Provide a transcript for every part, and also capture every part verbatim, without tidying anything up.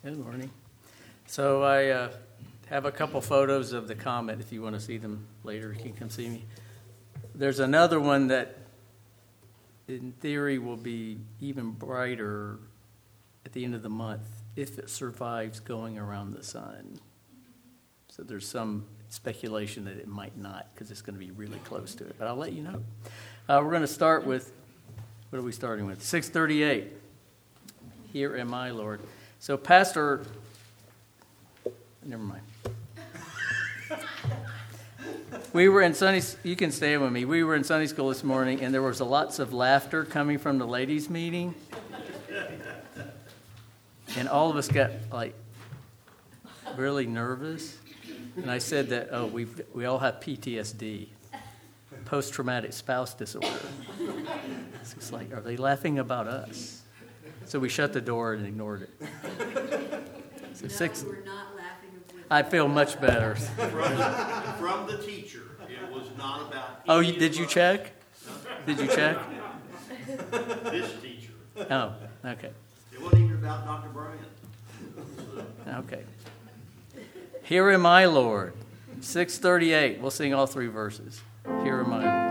Good morning. So I uh, have a couple photos of the comet. If you want to see them later, you can come see me. There's another one that, in theory, will be even brighter at the end of the month if it survives going around the sun. So there's some speculation that it might not, because it's going to be really close to it. But I'll let you know. Uh, we're going to start with, what are we starting with? six thirty-eight. Here am I, Lord. So Pastor, never mind. We were in Sunday, you can stay with me. We were in Sunday school this morning, and there was a lots of laughter coming from the ladies' meeting. And all of us got, like, really nervous. And I said that, oh, we we all have P T S D, post-traumatic spouse disorder. So it's like, are they laughing about us? So we shut the door and ignored it. So no, six. We're not laughing with I feel much better. From, from the teacher, it was not about. Oh, you, did you check? Did you check? This teacher. Oh, okay. It wasn't even about Doctor Bryant. Okay. Here am I, Lord. six thirty-eight. We'll sing all three verses. Here am I.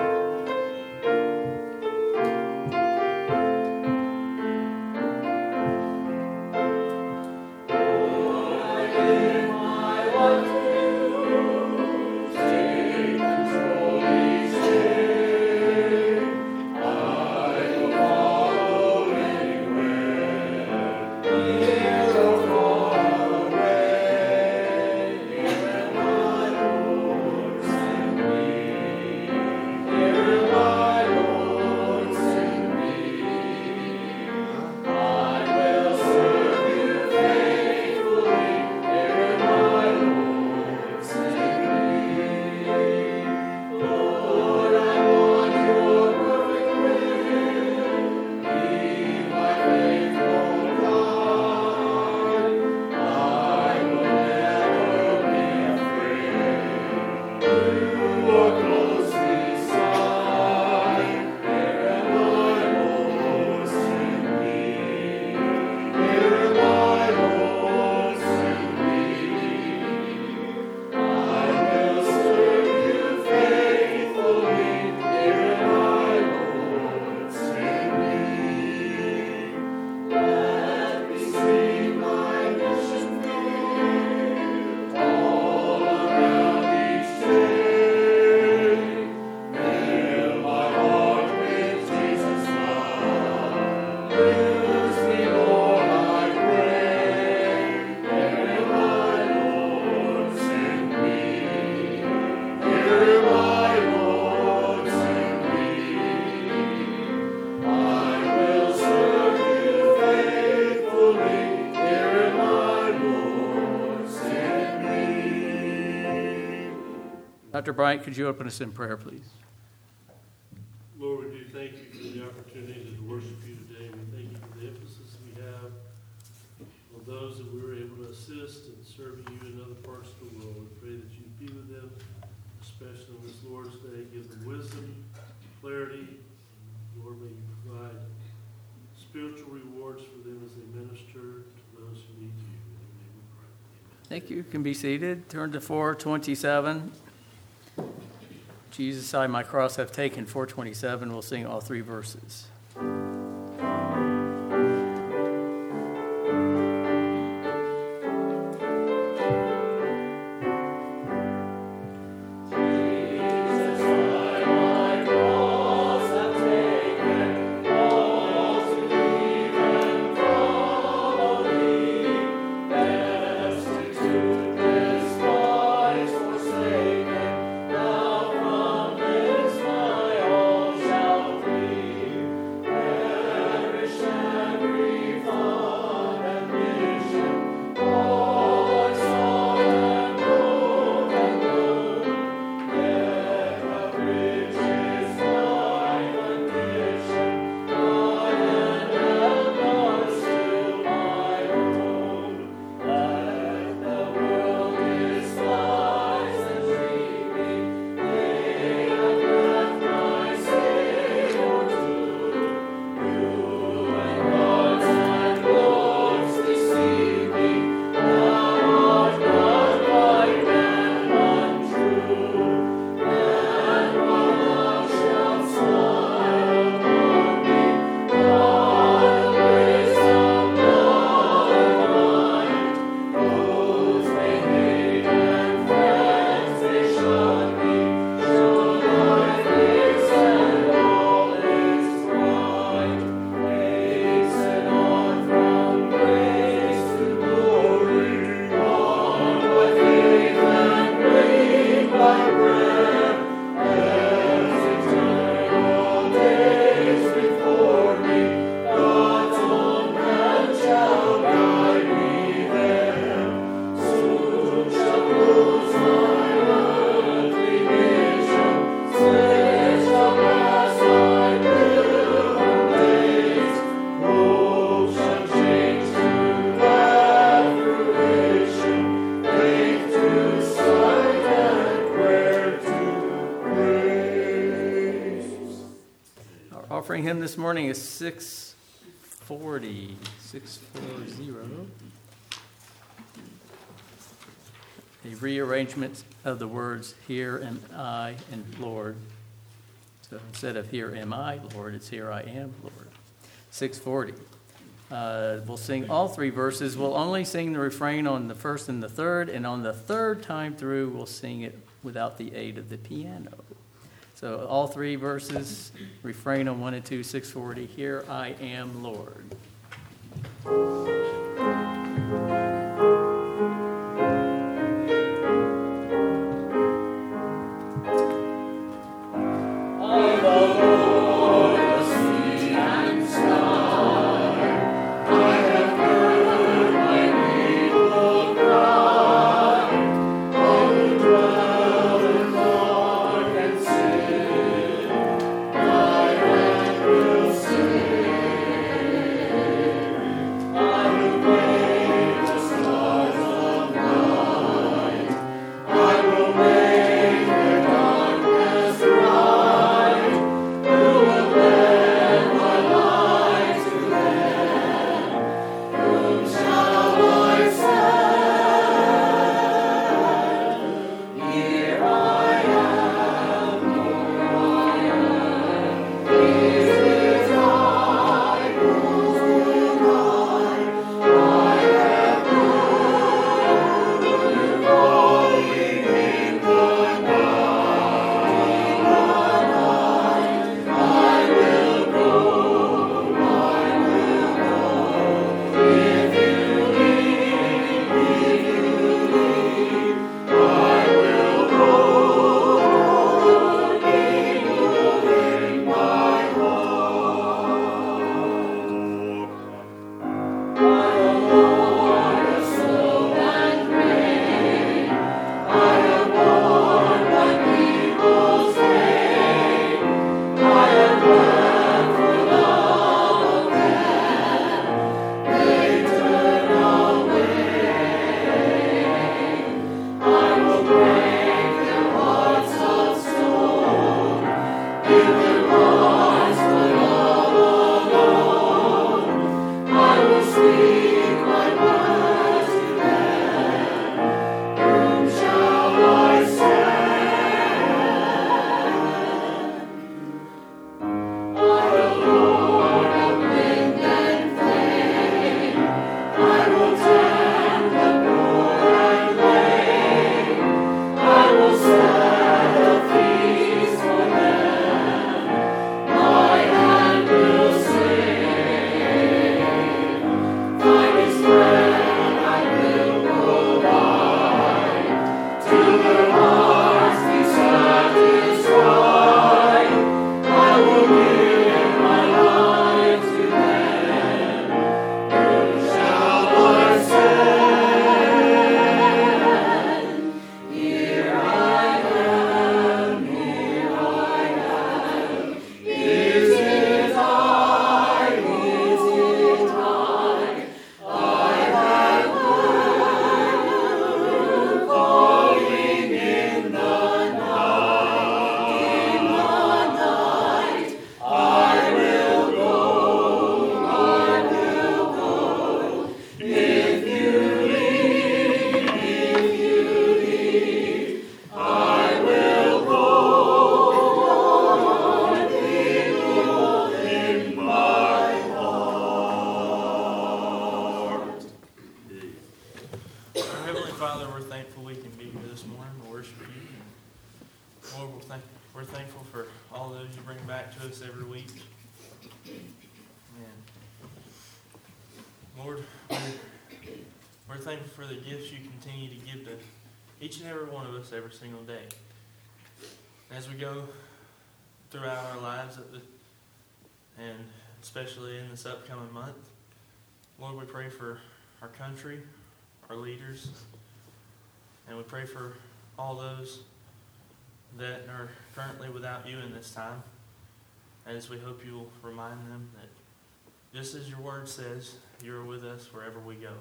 Doctor Bryant, could you open us in prayer, please? Lord, we do thank you for the opportunity to worship you today. We thank you for the emphasis we have on those that we were able to assist and serve you in other parts of the world. We pray that you be with them, especially on this Lord's Day. Give them wisdom, clarity. And Lord, may you provide spiritual rewards for them as they minister to those who need you. In your name we pray. Amen. Thank you. You can be seated. Turn to four twenty-seven. Jesus, I my cross have taken, four twenty-seven. We'll sing all three verses. this morning is six forty, six four zero. A rearrangement of the words "here am I" and "Lord." So instead of "here am I, Lord," it's "here I am, Lord." six forty. Uh, we'll sing all three verses. We'll only sing the refrain on the first and the third, and on the third time through, we'll sing it without the aid of the piano. So all three verses, refrain on one and two, six forty, "Here I am, Lord." Each and every one of us every single day. As we go throughout our lives, at the, and especially in this upcoming month, Lord, we pray for our country, our leaders, and we pray for all those that are currently without you in this time, as we hope you will remind them that just as your word says, you're with us wherever we go.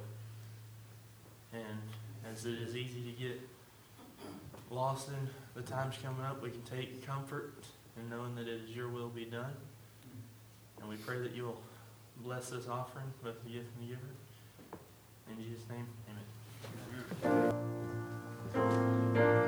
And as it is easy to get lost in the times coming up, we can take comfort in knowing that it is your will be done. And we pray that you will bless this offering, both the gift and the giver. In Jesus' name, amen.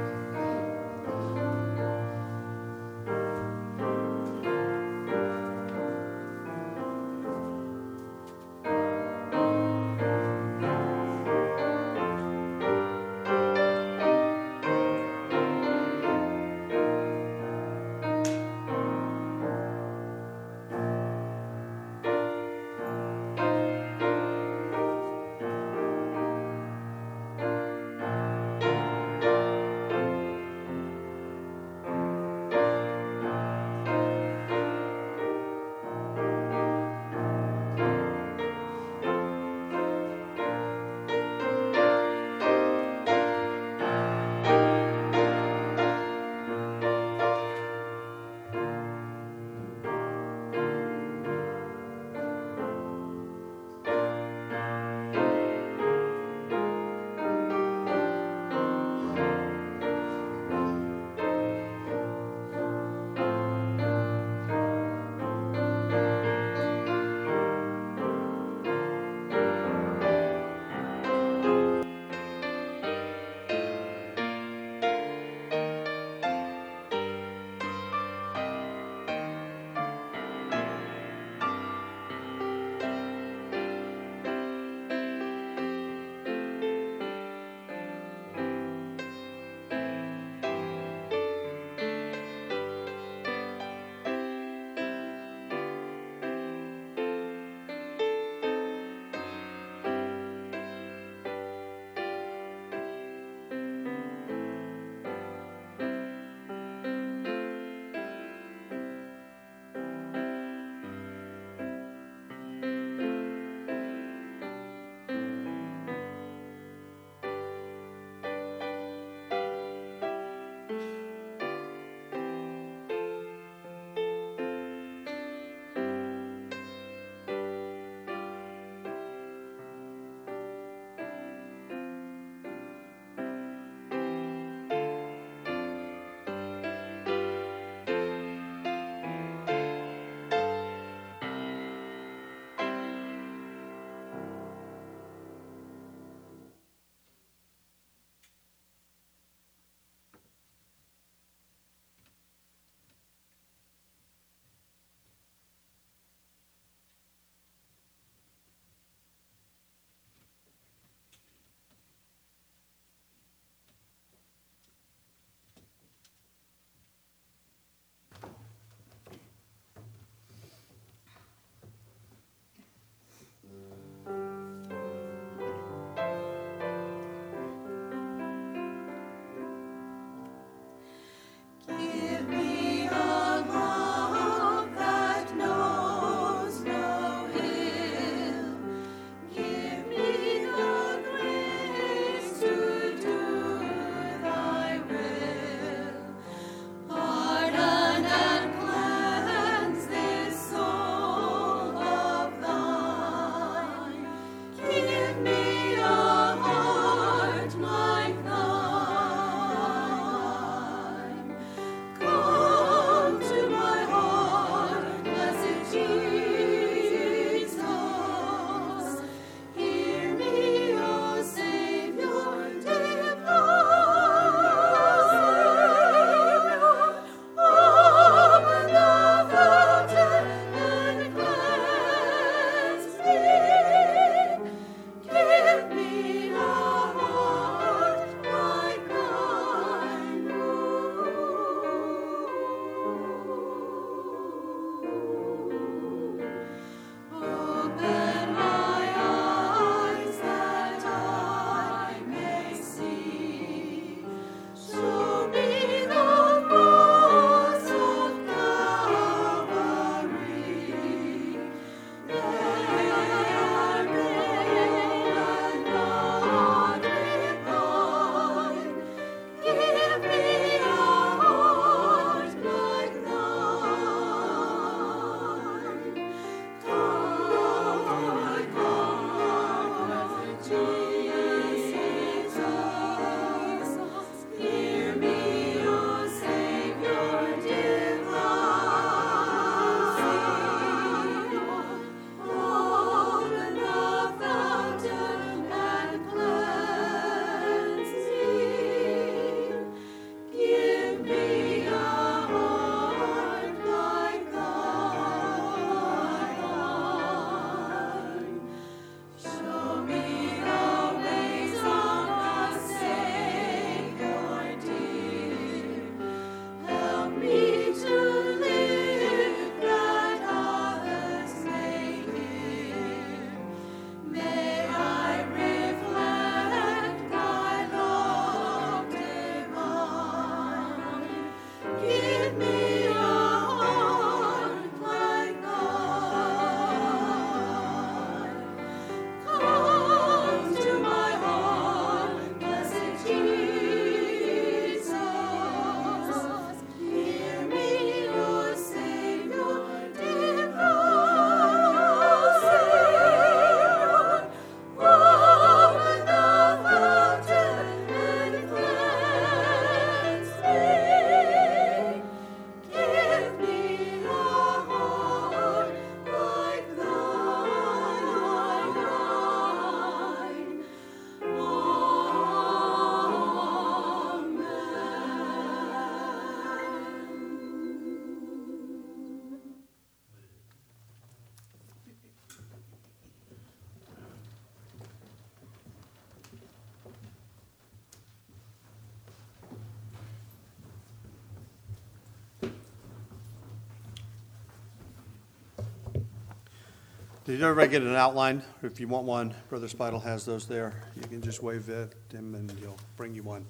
Did everybody get an outline? If you want one, Brother Spidel has those there. You can just wave at him and he'll bring you one.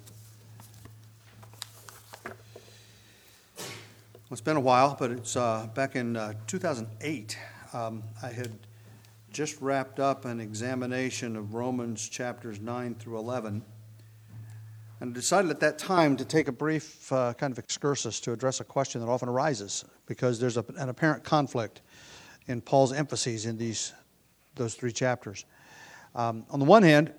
Well, it's been a while, but it's uh, back in uh, two thousand eight. Um, I had just wrapped up an examination of Romans chapters nine through eleven, and decided at that time to take a brief uh, kind of excursus to address a question that often arises, because there's a, an apparent conflict in Paul's emphases in these those three chapters. Um, on the one hand,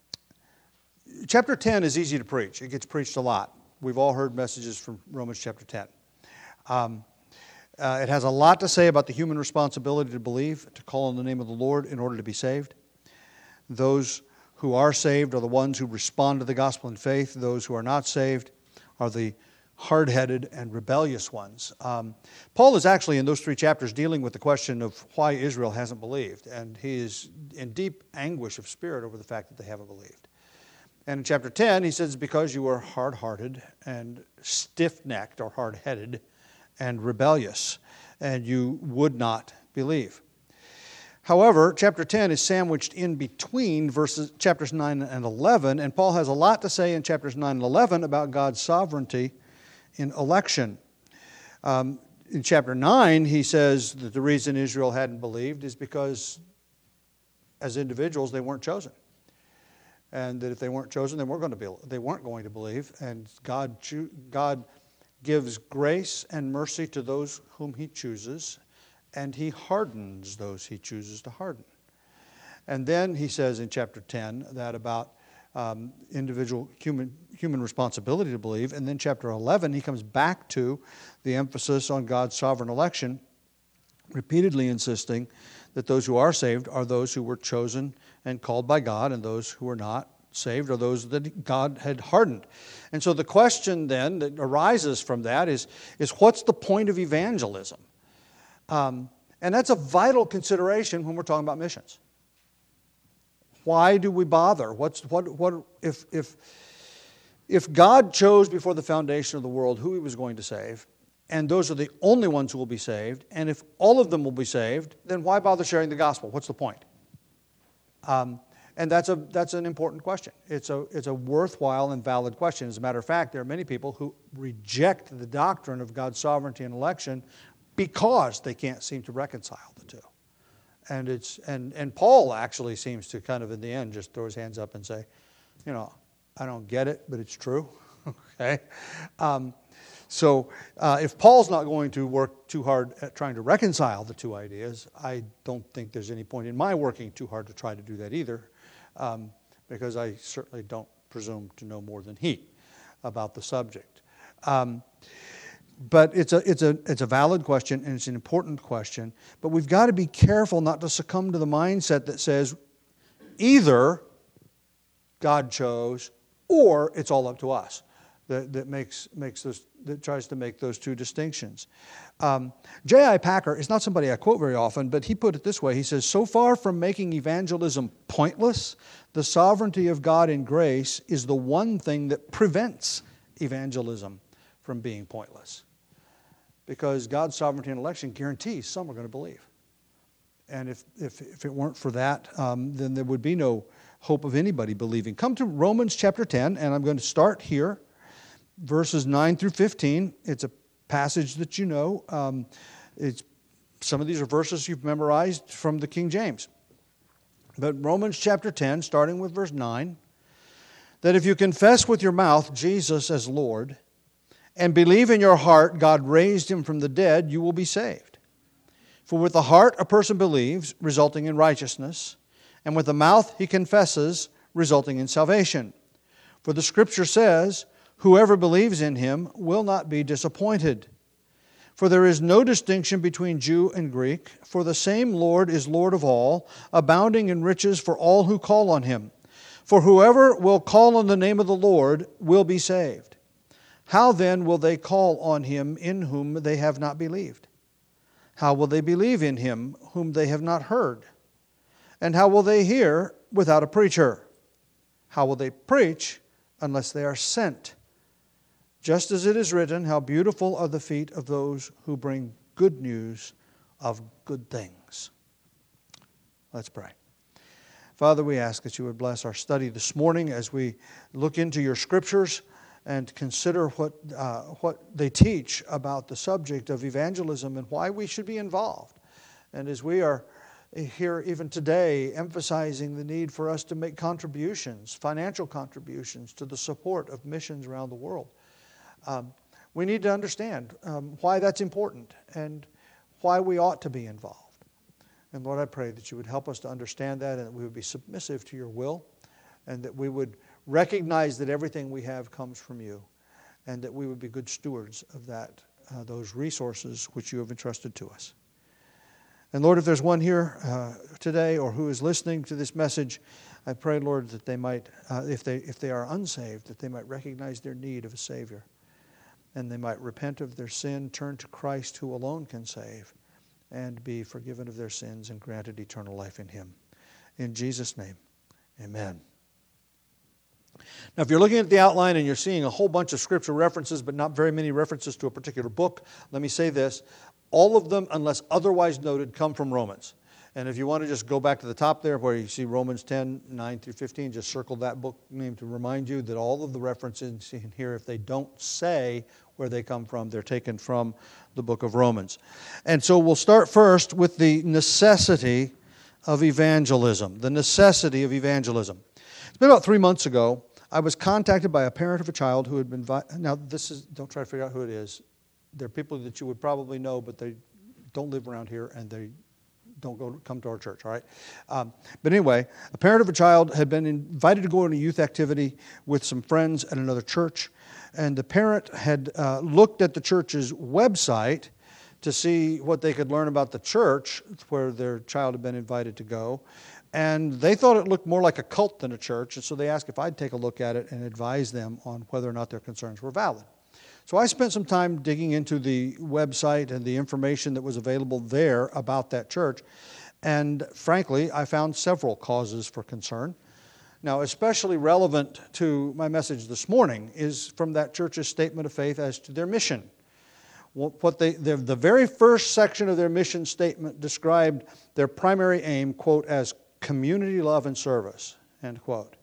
chapter ten is easy to preach. It gets preached a lot. We've all heard messages from Romans chapter ten. Um, uh, it has a lot to say about the human responsibility to believe, to call on the name of the Lord in order to be saved. Those who are saved are the ones who respond to the gospel in faith. Those who are not saved are the hard-headed and rebellious ones. Um, Paul is actually in those three chapters dealing with the question of why Israel hasn't believed, and he is in deep anguish of spirit over the fact that they haven't believed. And in chapter ten, he says, because you are hard-hearted and stiff-necked or hard-headed and rebellious, and you would not believe. However, chapter ten is sandwiched in between verses chapters nine and eleven, and Paul has a lot to say in chapters nine and eleven about God's sovereignty in election. Um, in chapter nine, he says that the reason Israel hadn't believed is because as individuals they weren't chosen. And that if they weren't chosen, they weren't going to be, they weren't going to believe. And God, cho- God gives grace and mercy to those whom he chooses, and he hardens those he chooses to harden. And then he says in chapter ten that about um, individual human human responsibility to believe. And then chapter eleven, he comes back to the emphasis on God's sovereign election, repeatedly insisting that those who are saved are those who were chosen and called by God, and those who are not saved are those that God had hardened. And so the question then that arises from that is, is what's the point of evangelism? Um, and that's a vital consideration when we're talking about missions. Why do we bother? What's what what if if if God chose before the foundation of the world who he was going to save, and those are the only ones who will be saved, and if all of them will be saved, then why bother sharing the gospel? What's the point? Um, and that's a that's an important question. It's a it's a worthwhile and valid question. As a matter of fact, there are many people who reject the doctrine of God's sovereignty and election because they can't seem to reconcile the two. And it's and, and Paul actually seems to kind of in the end just throw his hands up and say, you know, I don't get it, but it's true. Okay? Um, so uh, if Paul's not going to work too hard at trying to reconcile the two ideas, I don't think there's any point in my working too hard to try to do that either, um, because I certainly don't presume to know more than he about the subject. Um, But it's a it's a it's a valid question, and it's an important question. But we've got to be careful not to succumb to the mindset that says either God chose or it's all up to us. That that makes makes those that tries to make those two distinctions. Um, J I Packer is not somebody I quote very often, but he put it this way. He says, "So far from making evangelism pointless, the sovereignty of God in grace is the one thing that prevents evangelism from being pointless. Because God's sovereignty and election guarantees some are going to believe. And if if, if it weren't for that, um, then there would be no hope of anybody believing." Come to Romans chapter ten, and I'm going to start here, verses nine through fifteen. It's a passage that you know. Um, it's some of these are verses you've memorized from the King James. But Romans chapter ten, starting with verse nine, that if you confess with your mouth Jesus as Lord, and believe in your heart God raised him from the dead, you will be saved. For with the heart a person believes, resulting in righteousness, and with the mouth he confesses, resulting in salvation. For the Scripture says, whoever believes in him will not be disappointed. For there is no distinction between Jew and Greek, for the same Lord is Lord of all, abounding in riches for all who call on him. For whoever will call on the name of the Lord will be saved. How then will they call on him in whom they have not believed? How will they believe in him whom they have not heard? And how will they hear without a preacher? How will they preach unless they are sent? Just as it is written, how beautiful are the feet of those who bring good news of good things. Let's pray. Father, we ask that you would bless our study this morning as we look into your scriptures and consider what uh, what they teach about the subject of evangelism and why we should be involved. And as we are here even today emphasizing the need for us to make contributions, financial contributions to the support of missions around the world, um, we need to understand um, why that's important and why we ought to be involved. And Lord, I pray that you would help us to understand that and that we would be submissive to your will and that we would recognize that everything we have comes from you and that we would be good stewards of that, uh, those resources which you have entrusted to us. And Lord, if there's one here uh, today or who is listening to this message, I pray, Lord, that they might, uh, if they if they are unsaved, that they might recognize their need of a Savior. And they might repent of their sin, turn to Christ who alone can save, and be forgiven of their sins and granted eternal life in Him. In Jesus' name, amen. Now, if you're looking at the outline and you're seeing a whole bunch of scripture references, but not very many references to a particular book, let me say this. All of them, unless otherwise noted, come from Romans. And if you want to just go back to the top there where you see Romans ten, nine through fifteen, just circle that book name to remind you that all of the references in here, if they don't say where they come from, they're taken from the book of Romans. And so we'll start first with the necessity of evangelism. The necessity of evangelism. It's been about three months ago. I was contacted by a parent of a child who had been... Vi- now, this is... Don't try to figure out who it is. They're people that you would probably know, but they don't live around here and they don't go come to our church, all right? Um, but anyway, a parent of a child had been invited to go on a youth activity with some friends at another church, and the parent had uh, looked at the church's website to see what they could learn about the church where their child had been invited to go, and they thought it looked more like a cult than a church, and so they asked if I'd take a look at it and advise them on whether or not their concerns were valid. So I spent some time digging into the website and the information that was available there about that church. And frankly, I found several causes for concern. Now, especially relevant to my message this morning is from that church's statement of faith as to their mission. What they, the, the very first section of their mission statement described their primary aim, quote, as community love and service, end quote.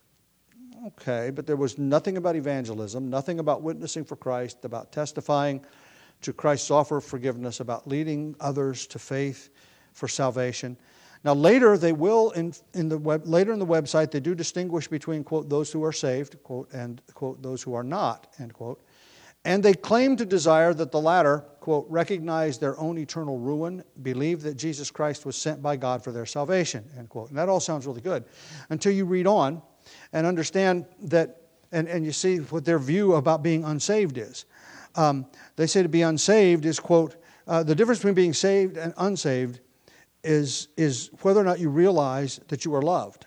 Okay, but there was nothing about evangelism, nothing about witnessing for Christ, about testifying to Christ's offer of forgiveness, about leading others to faith for salvation. Now later they will, in, in the web, later in the website, they do distinguish between, quote, those who are saved, quote, and, quote, those who are not, end quote. And they claim to desire that the latter, quote, recognize their own eternal ruin, believe that Jesus Christ was sent by God for their salvation, end quote. And that all sounds really good until you read on and understand that, and, and you see what their view about being unsaved is. Um, they say to be unsaved is, quote, uh, the difference between being saved and unsaved is, is whether or not you realize that you are loved.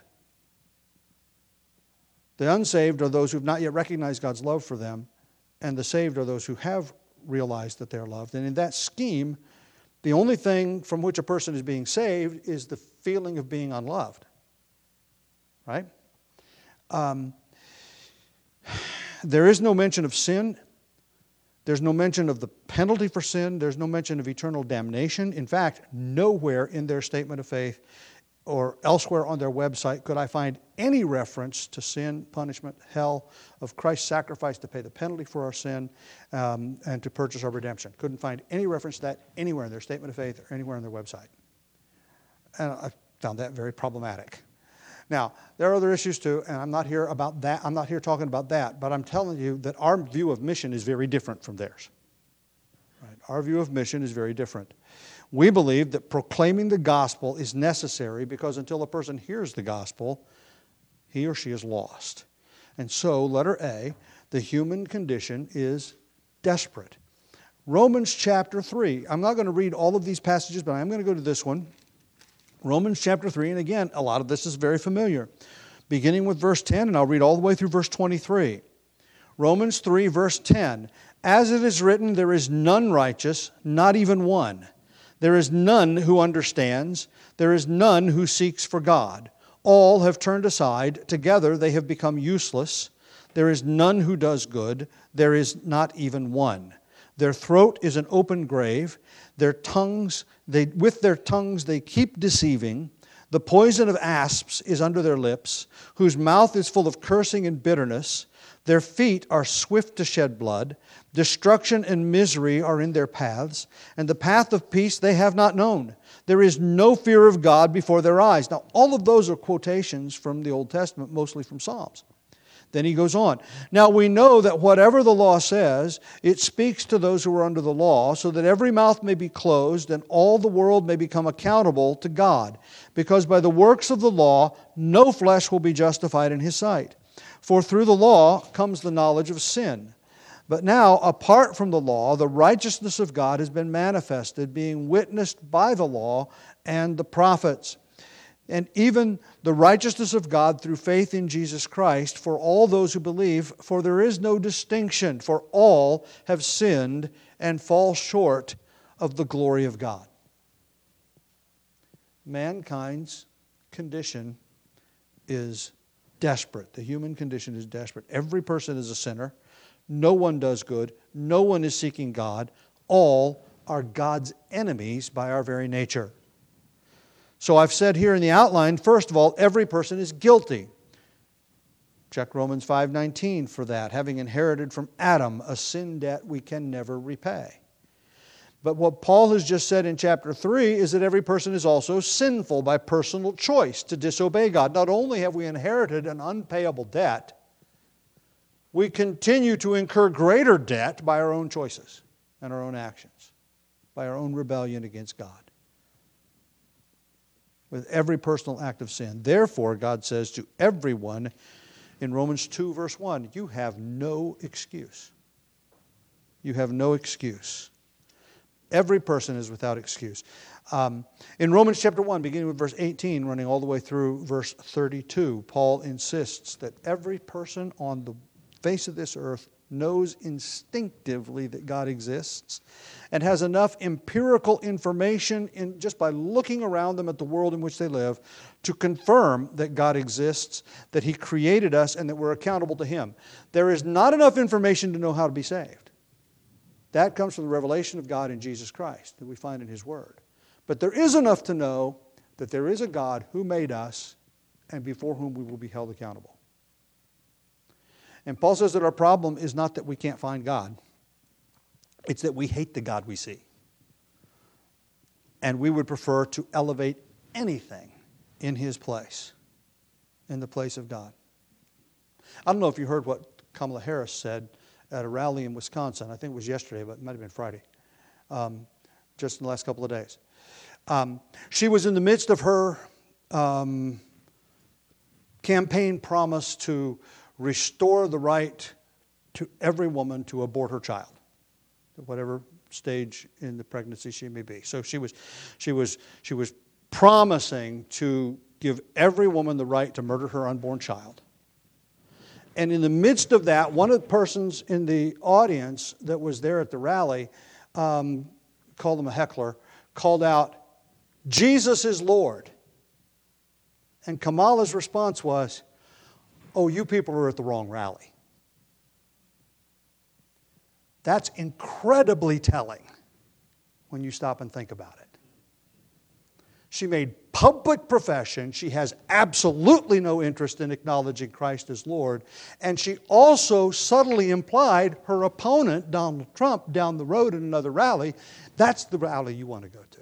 The unsaved are those who have not yet recognized God's love for them, and the saved are those who have realized that they are loved. And in that scheme, the only thing from which a person is being saved is the feeling of being unloved. Right? Um, there is no mention of sin. There's no mention of the penalty for sin. There's no mention of eternal damnation. In fact, nowhere in their statement of faith or elsewhere on their website could I find any reference to sin, punishment, hell, of Christ's sacrifice to pay the penalty for our sin um, and to purchase our redemption. Couldn't find any reference to that anywhere in their statement of faith or anywhere on their website. And I found that very problematic. Now, there are other issues too, and I'm not here about that. I'm not here talking about that, but I'm telling you that our view of mission is very different from theirs. Right? Our view of mission is very different. We believe that proclaiming the gospel is necessary because until a person hears the gospel, he or she is lost. And so, letter A, the human condition is desperate. Romans chapter three. I'm not going to read all of these passages, but I'm going to go to this one. Romans chapter three, and again, a lot of this is very familiar. Beginning with verse ten, and I'll read all the way through verse twenty-three. Romans three, verse ten. As it is written, there is none righteous, not even one. There is none who understands. There is none who seeks for God. All have turned aside. Together they have become useless. There is none who does good. There is not even one. Their throat is an open grave. Their tongues, they, with their tongues they keep deceiving. The poison of asps is under their lips, whose mouth is full of cursing and bitterness. Their feet are swift to shed blood. Destruction and misery are in their paths, and the path of peace they have not known. There is no fear of God before their eyes. Now, all of those are quotations from the Old Testament, mostly from Psalms. Then he goes on. Now we know that whatever the law says, it speaks to those who are under the law, so that every mouth may be closed and all the world may become accountable to God. Because by the works of the law, no flesh will be justified in his sight. For through the law comes the knowledge of sin. But now, apart from the law, the righteousness of God has been manifested, being witnessed by the law and the prophets. And even the righteousness of God through faith in Jesus Christ for all those who believe, for there is no distinction, for all have sinned and fall short of the glory of God. Mankind's condition is desperate. The human condition is desperate. Every person is a sinner. No one does good. No one is seeking God. All are God's enemies by our very nature. So I've said here in the outline, first of all, every person is guilty. Check Romans five nineteen for that. Having inherited from Adam a sin debt we can never repay. But what Paul has just said in chapter three is that every person is also sinful by personal choice to disobey God. Not only have we inherited an unpayable debt, we continue to incur greater debt by our own choices and our own actions, by our own rebellion against God, with every personal act of sin. Therefore, God says to everyone in Romans two, verse one, you have no excuse. You have no excuse. Every person is without excuse. Um, in Romans chapter one, beginning with verse eighteen, running all the way through verse thirty-two, Paul insists that every person on the face of this earth knows instinctively that God exists and has enough empirical information in just by looking around them at the world in which they live to confirm that God exists, that He created us, and that we're accountable to Him. There is not enough information to know how to be saved. That comes from the revelation of God in Jesus Christ that we find in His Word. But there is enough to know that there is a God who made us and before whom we will be held accountable. And Paul says that our problem is not that we can't find God. It's that we hate the God we see. And we would prefer to elevate anything in His place, in the place of God. I don't know if you heard what Kamala Harris said at a rally in Wisconsin. I think it was yesterday, but it might have been Friday, um, just in the last couple of days. Um, she was in the midst of her um, campaign promise to restore the right to every woman to abort her child, at whatever stage in the pregnancy she may be. So she was, she was, she was promising to give every woman the right to murder her unborn child. And in the midst of that, one of the persons in the audience that was there at the rally, um, called him a heckler, called out, "Jesus is Lord." And Kamala's response was, "Oh, you people are at the wrong rally." That's incredibly telling when you stop and think about it. She made public profession. She has absolutely no interest in acknowledging Christ as Lord. And she also subtly implied her opponent, Donald Trump, down the road in another rally, that's the rally you want to go to.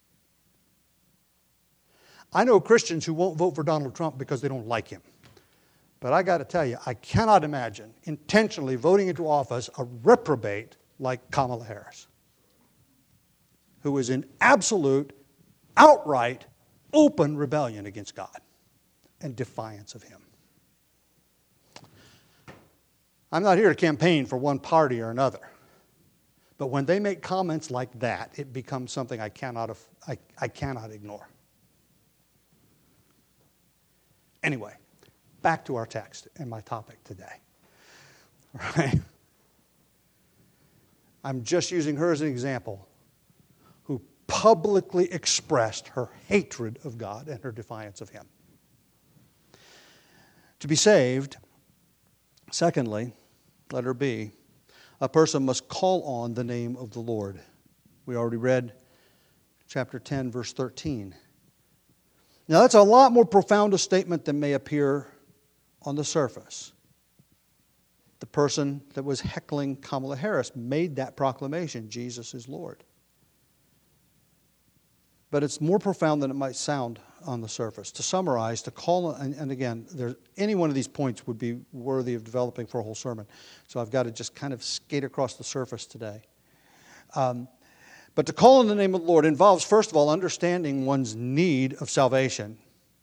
I know Christians who won't vote for Donald Trump because they don't like him. But I got to tell you, I cannot imagine intentionally voting into office a reprobate like Kamala Harris, who is in absolute, outright, open rebellion against God and defiance of Him. I'm not here to campaign for one party or another. But when they make comments like that, it becomes something I cannot, I, I cannot ignore. Anyway, back to our text and my topic today. Right? I'm just using her as an example, who publicly expressed her hatred of God and her defiance of Him. To be saved, secondly, letter B, a person must call on the name of the Lord. We already read chapter ten, verse thirteen. Now, that's a lot more profound a statement than may appear on the surface. The person that was heckling Kamala Harris made that proclamation, Jesus is Lord. But it's more profound than it might sound on the surface. To summarize, to call, and, and again, there, any one of these points would be worthy of developing for a whole sermon. So I've got to just kind of skate across the surface today. Um, but to call on the name of the Lord involves, first of all, understanding one's need of salvation.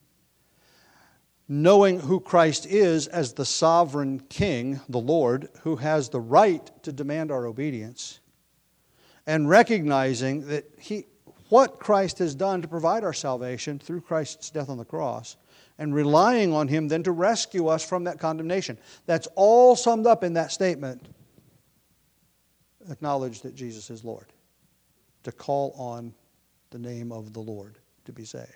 Knowing who Christ is as the sovereign King, the Lord, who has the right to demand our obedience. And recognizing that He... what Christ has done to provide our salvation through Christ's death on the cross, and relying on Him then to rescue us from that condemnation. That's all summed up in that statement. Acknowledge that Jesus is Lord. To call on the name of the Lord to be saved.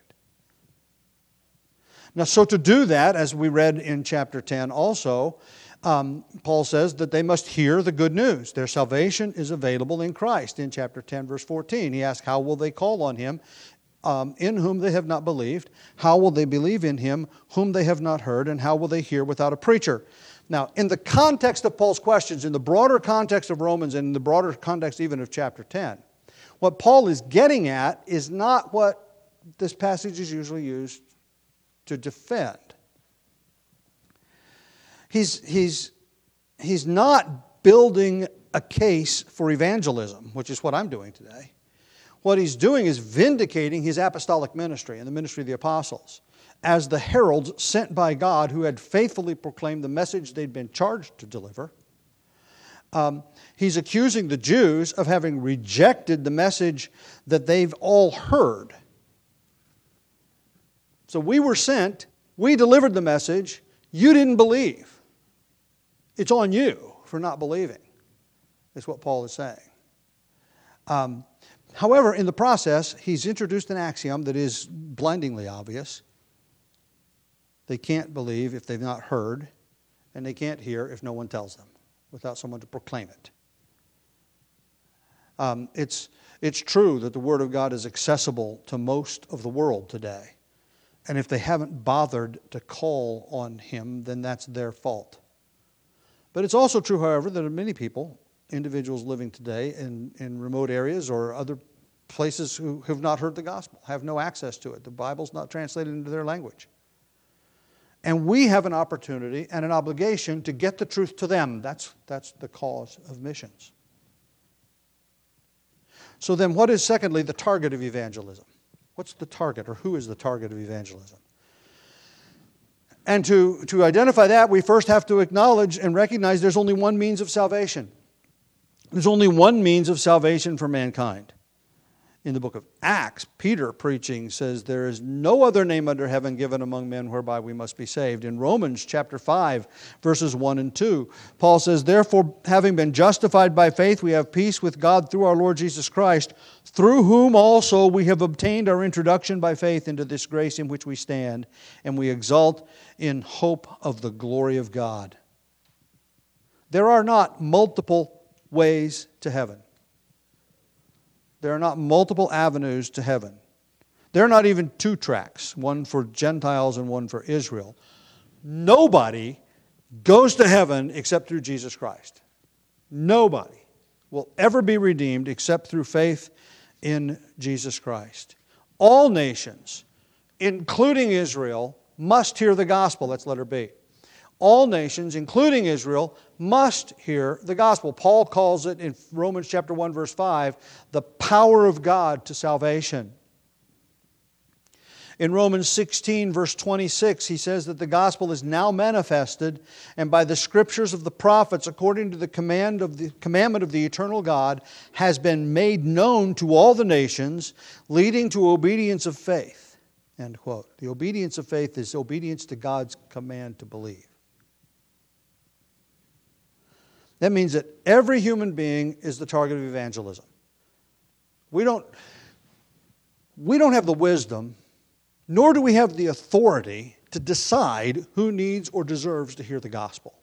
Now, so to do that, as we read in chapter ten also, Um, Paul says that they must hear the good news. Their salvation is available in Christ. In chapter ten, verse fourteen, he asks, how will they call on Him um, in whom they have not believed? How will they believe in Him whom they have not heard? And how will they hear without a preacher? Now, in the context of Paul's questions, in the broader context of Romans, and in the broader context even of chapter ten, what Paul is getting at is not what this passage is usually used to defend. He's, he's, he's not building a case for evangelism, which is what I'm doing today. What he's doing is vindicating his apostolic ministry and the ministry of the apostles as the heralds sent by God who had faithfully proclaimed the message they'd been charged to deliver. Um, he's accusing the Jews of having rejected the message that they've all heard. So we were sent, we delivered the message, you didn't believe. It's on you for not believing, is what Paul is saying. Um, however, in the process, he's introduced an axiom that is blindingly obvious. They can't believe if they've not heard, and they can't hear if no one tells them, without someone to proclaim it. Um, it's, it's true that the Word of God is accessible to most of the world today. And if they haven't bothered to call on Him, then that's their fault. But it's also true, however, that many people, individuals living today in, in remote areas or other places who have not heard the gospel, have no access to it. The Bible's not translated into their language. And we have an opportunity and an obligation to get the truth to them. That's, that's the cause of missions. So then what is, secondly, the target of evangelism? What's the target, or who is the target of evangelism? And to, to identify that, we first have to acknowledge and recognize there's only one means of salvation. There's only one means of salvation for mankind. In the book of Acts, Peter preaching says there is no other name under heaven given among men whereby we must be saved. In Romans chapter five, verses one and two, Paul says, therefore, having been justified by faith, we have peace with God through our Lord Jesus Christ, through whom also we have obtained our introduction by faith into this grace in which we stand, and we exult in hope of the glory of God. There are not multiple ways to heaven. There are not multiple avenues to heaven. There are not even two tracks, one for Gentiles and one for Israel. Nobody goes to heaven except through Jesus Christ. Nobody will ever be redeemed except through faith in Jesus Christ. All nations, including Israel, must hear the gospel. That's letter B. All nations, including Israel, must hear the gospel. Paul calls it in Romans chapter one, verse five, the power of God to salvation. In Romans sixteen, verse twenty-six, he says that the gospel is now manifested, and by the scriptures of the prophets, according to the command of the commandment of the eternal God, has been made known to all the nations, leading to obedience of faith. End quote. The obedience of faith is obedience to God's command to believe. That means that every human being is the target of evangelism. We don't, we don't have the wisdom, nor do we have the authority to decide who needs or deserves to hear the gospel.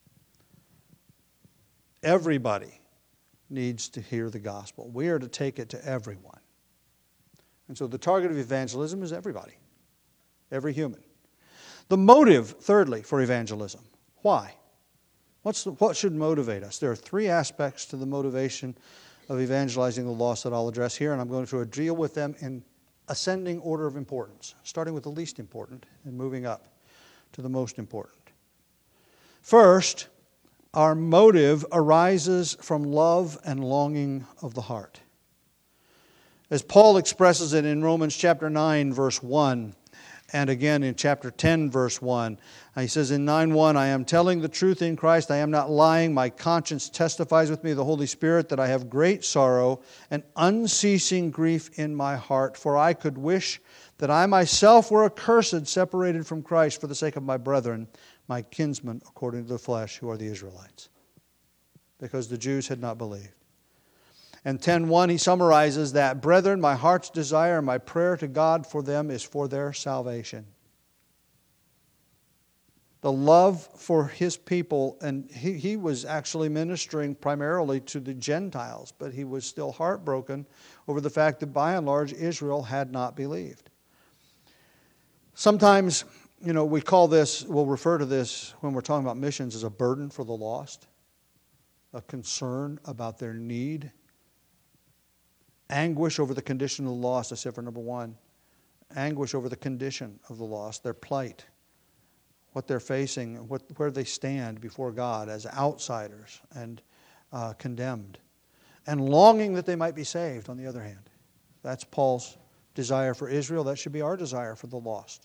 Everybody needs to hear the gospel. We are to take it to everyone. And so the target of evangelism is everybody. Every human. The motive, thirdly, for evangelism. Why? What's the, what should motivate us? There are three aspects to the motivation of evangelizing the lost that I'll address here, and I'm going to deal with them in ascending order of importance, starting with the least important and moving up to the most important. First, our motive arises from love and longing of the heart. As Paul expresses it in Romans chapter nine, verse one, and again in chapter ten, verse one, he says in nine one, I am telling the truth in Christ, I am not lying, my conscience testifies with me, the Holy Spirit, that I have great sorrow and unceasing grief in my heart, for I could wish that I myself were accursed, separated from Christ for the sake of my brethren, my kinsmen according to the flesh, who are the Israelites. Because the Jews had not believed. And ten one, he summarizes that, brethren, my heart's desire, my prayer to God for them is for their salvation. The love for his people, and he, he was actually ministering primarily to the Gentiles, but he was still heartbroken over the fact that by and large Israel had not believed. Sometimes, you know, we call this, we'll refer to this when we're talking about missions as a burden for the lost, a concern about their need, anguish over the condition of the lost. I said for number one, anguish over the condition of the lost, their plight, what they're facing, what, where they stand before God as outsiders and uh, condemned, and longing that they might be saved on the other hand. That's Paul's desire for Israel. That should be our desire for the lost.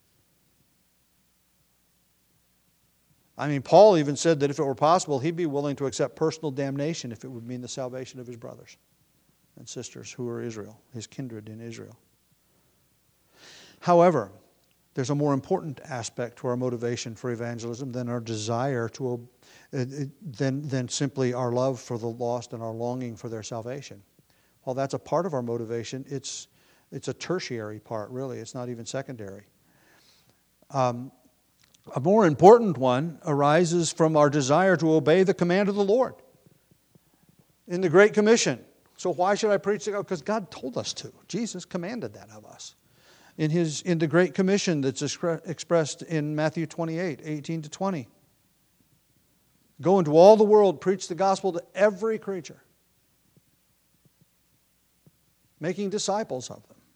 I mean, Paul even said that if it were possible, he'd be willing to accept personal damnation if it would mean the salvation of his brothers and sisters who are Israel, his kindred in Israel. However, there's a more important aspect to our motivation for evangelism than our desire to, uh, than, than simply our love for the lost and our longing for their salvation. While that's a part of our motivation, it's, it's a tertiary part, really. It's not even secondary. Um, a more important one arises from our desire to obey the command of the Lord in the Great Commission. So why should I preach to God? Because God told us to. Jesus commanded that of us. In his in the Great Commission that's expressed in Matthew twenty-eight, eighteen to twenty. Go into all the world, preach the gospel to every creature, making disciples of them.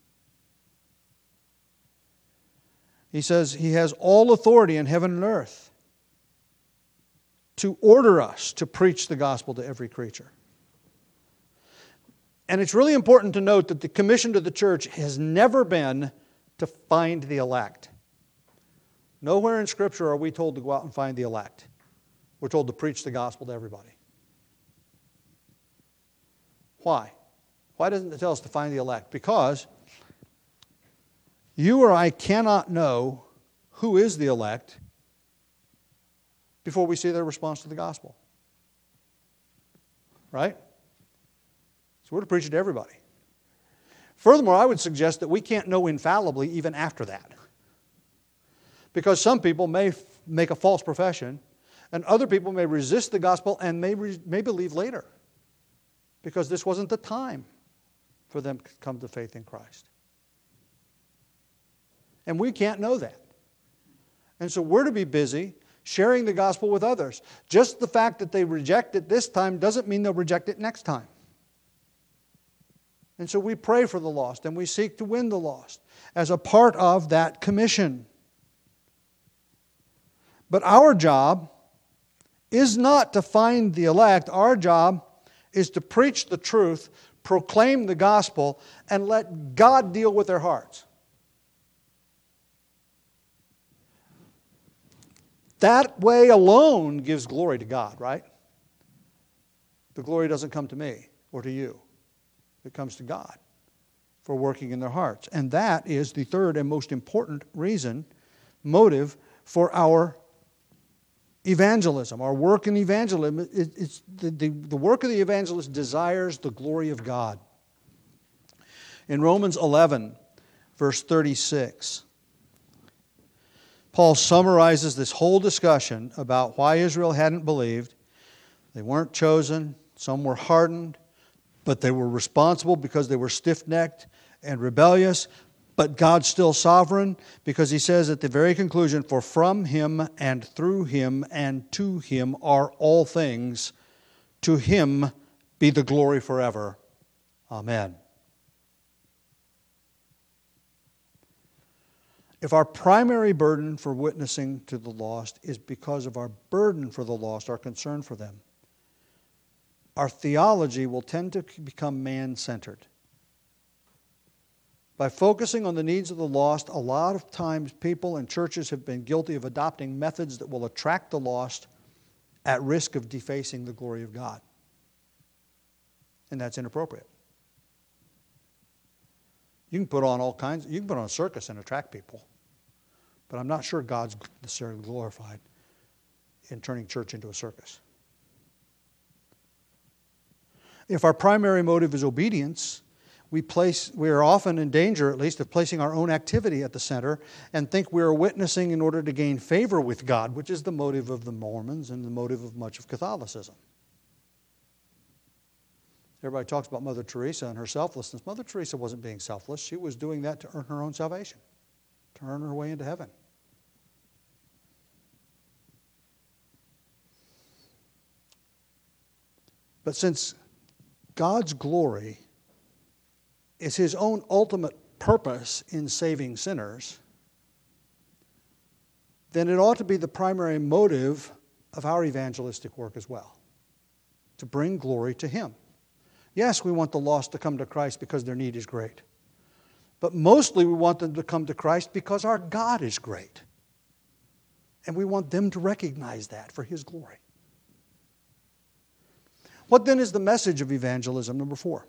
He says he has all authority in heaven and earth to order us to preach the gospel to every creature. And it's really important to note that the commission to the church has never been to find the elect. Nowhere in Scripture are we told to go out and find the elect. We're told to preach the gospel to everybody. Why? Why doesn't it tell us to find the elect? Because you or I cannot know who is the elect before we see their response to the gospel. Right? So we're to preach it to everybody. Furthermore, I would suggest that we can't know infallibly even after that. Because some people may f- make a false profession, and other people may resist the gospel and may, re- may believe later. Because this wasn't the time for them to come to faith in Christ. And we can't know that. And so we're to be busy sharing the gospel with others. Just the fact that they reject it this time doesn't mean they'll reject it next time. And so we pray for the lost and we seek to win the lost as a part of that commission. But our job is not to find the elect. Our job is to preach the truth, proclaim the gospel, and let God deal with their hearts. That way alone gives glory to God, right? The glory doesn't come to me or to you. It comes to God for working in their hearts. And that is the third and most important reason, motive for our evangelism, our work in evangelism. It, it's the, the, the work of the evangelist desires the glory of God. In Romans eleven, verse thirty-six, Paul summarizes this whole discussion about why Israel hadn't believed. They weren't chosen, some were hardened, but they were responsible because they were stiff-necked and rebellious. But God's still sovereign, because he says at the very conclusion, for from him and through him and to him are all things. To him be the glory forever. Amen. If our primary burden for witnessing to the lost is because of our burden for the lost, our concern for them, our theology will tend to become man-centered. By focusing on the needs of the lost, a lot of times people and churches have been guilty of adopting methods that will attract the lost at risk of defacing the glory of God. And that's inappropriate. You can put on all kinds, you can put on a circus and attract people. But I'm not sure God's necessarily glorified in turning church into a circus. If our primary motive is obedience, we place we are often in danger, at least, of placing our own activity at the center and think we are witnessing in order to gain favor with God, which is the motive of the Mormons and the motive of much of Catholicism. Everybody talks about Mother Teresa and her selflessness. Mother Teresa wasn't being selfless. She was doing that to earn her own salvation, to earn her way into heaven. But since God's glory is his own ultimate purpose in saving sinners, then it ought to be the primary motive of our evangelistic work as well, to bring glory to him. Yes, we want the lost to come to Christ because their need is great. But mostly we want them to come to Christ because our God is great. And we want them to recognize that for his glory. What then is the message of evangelism? Number four.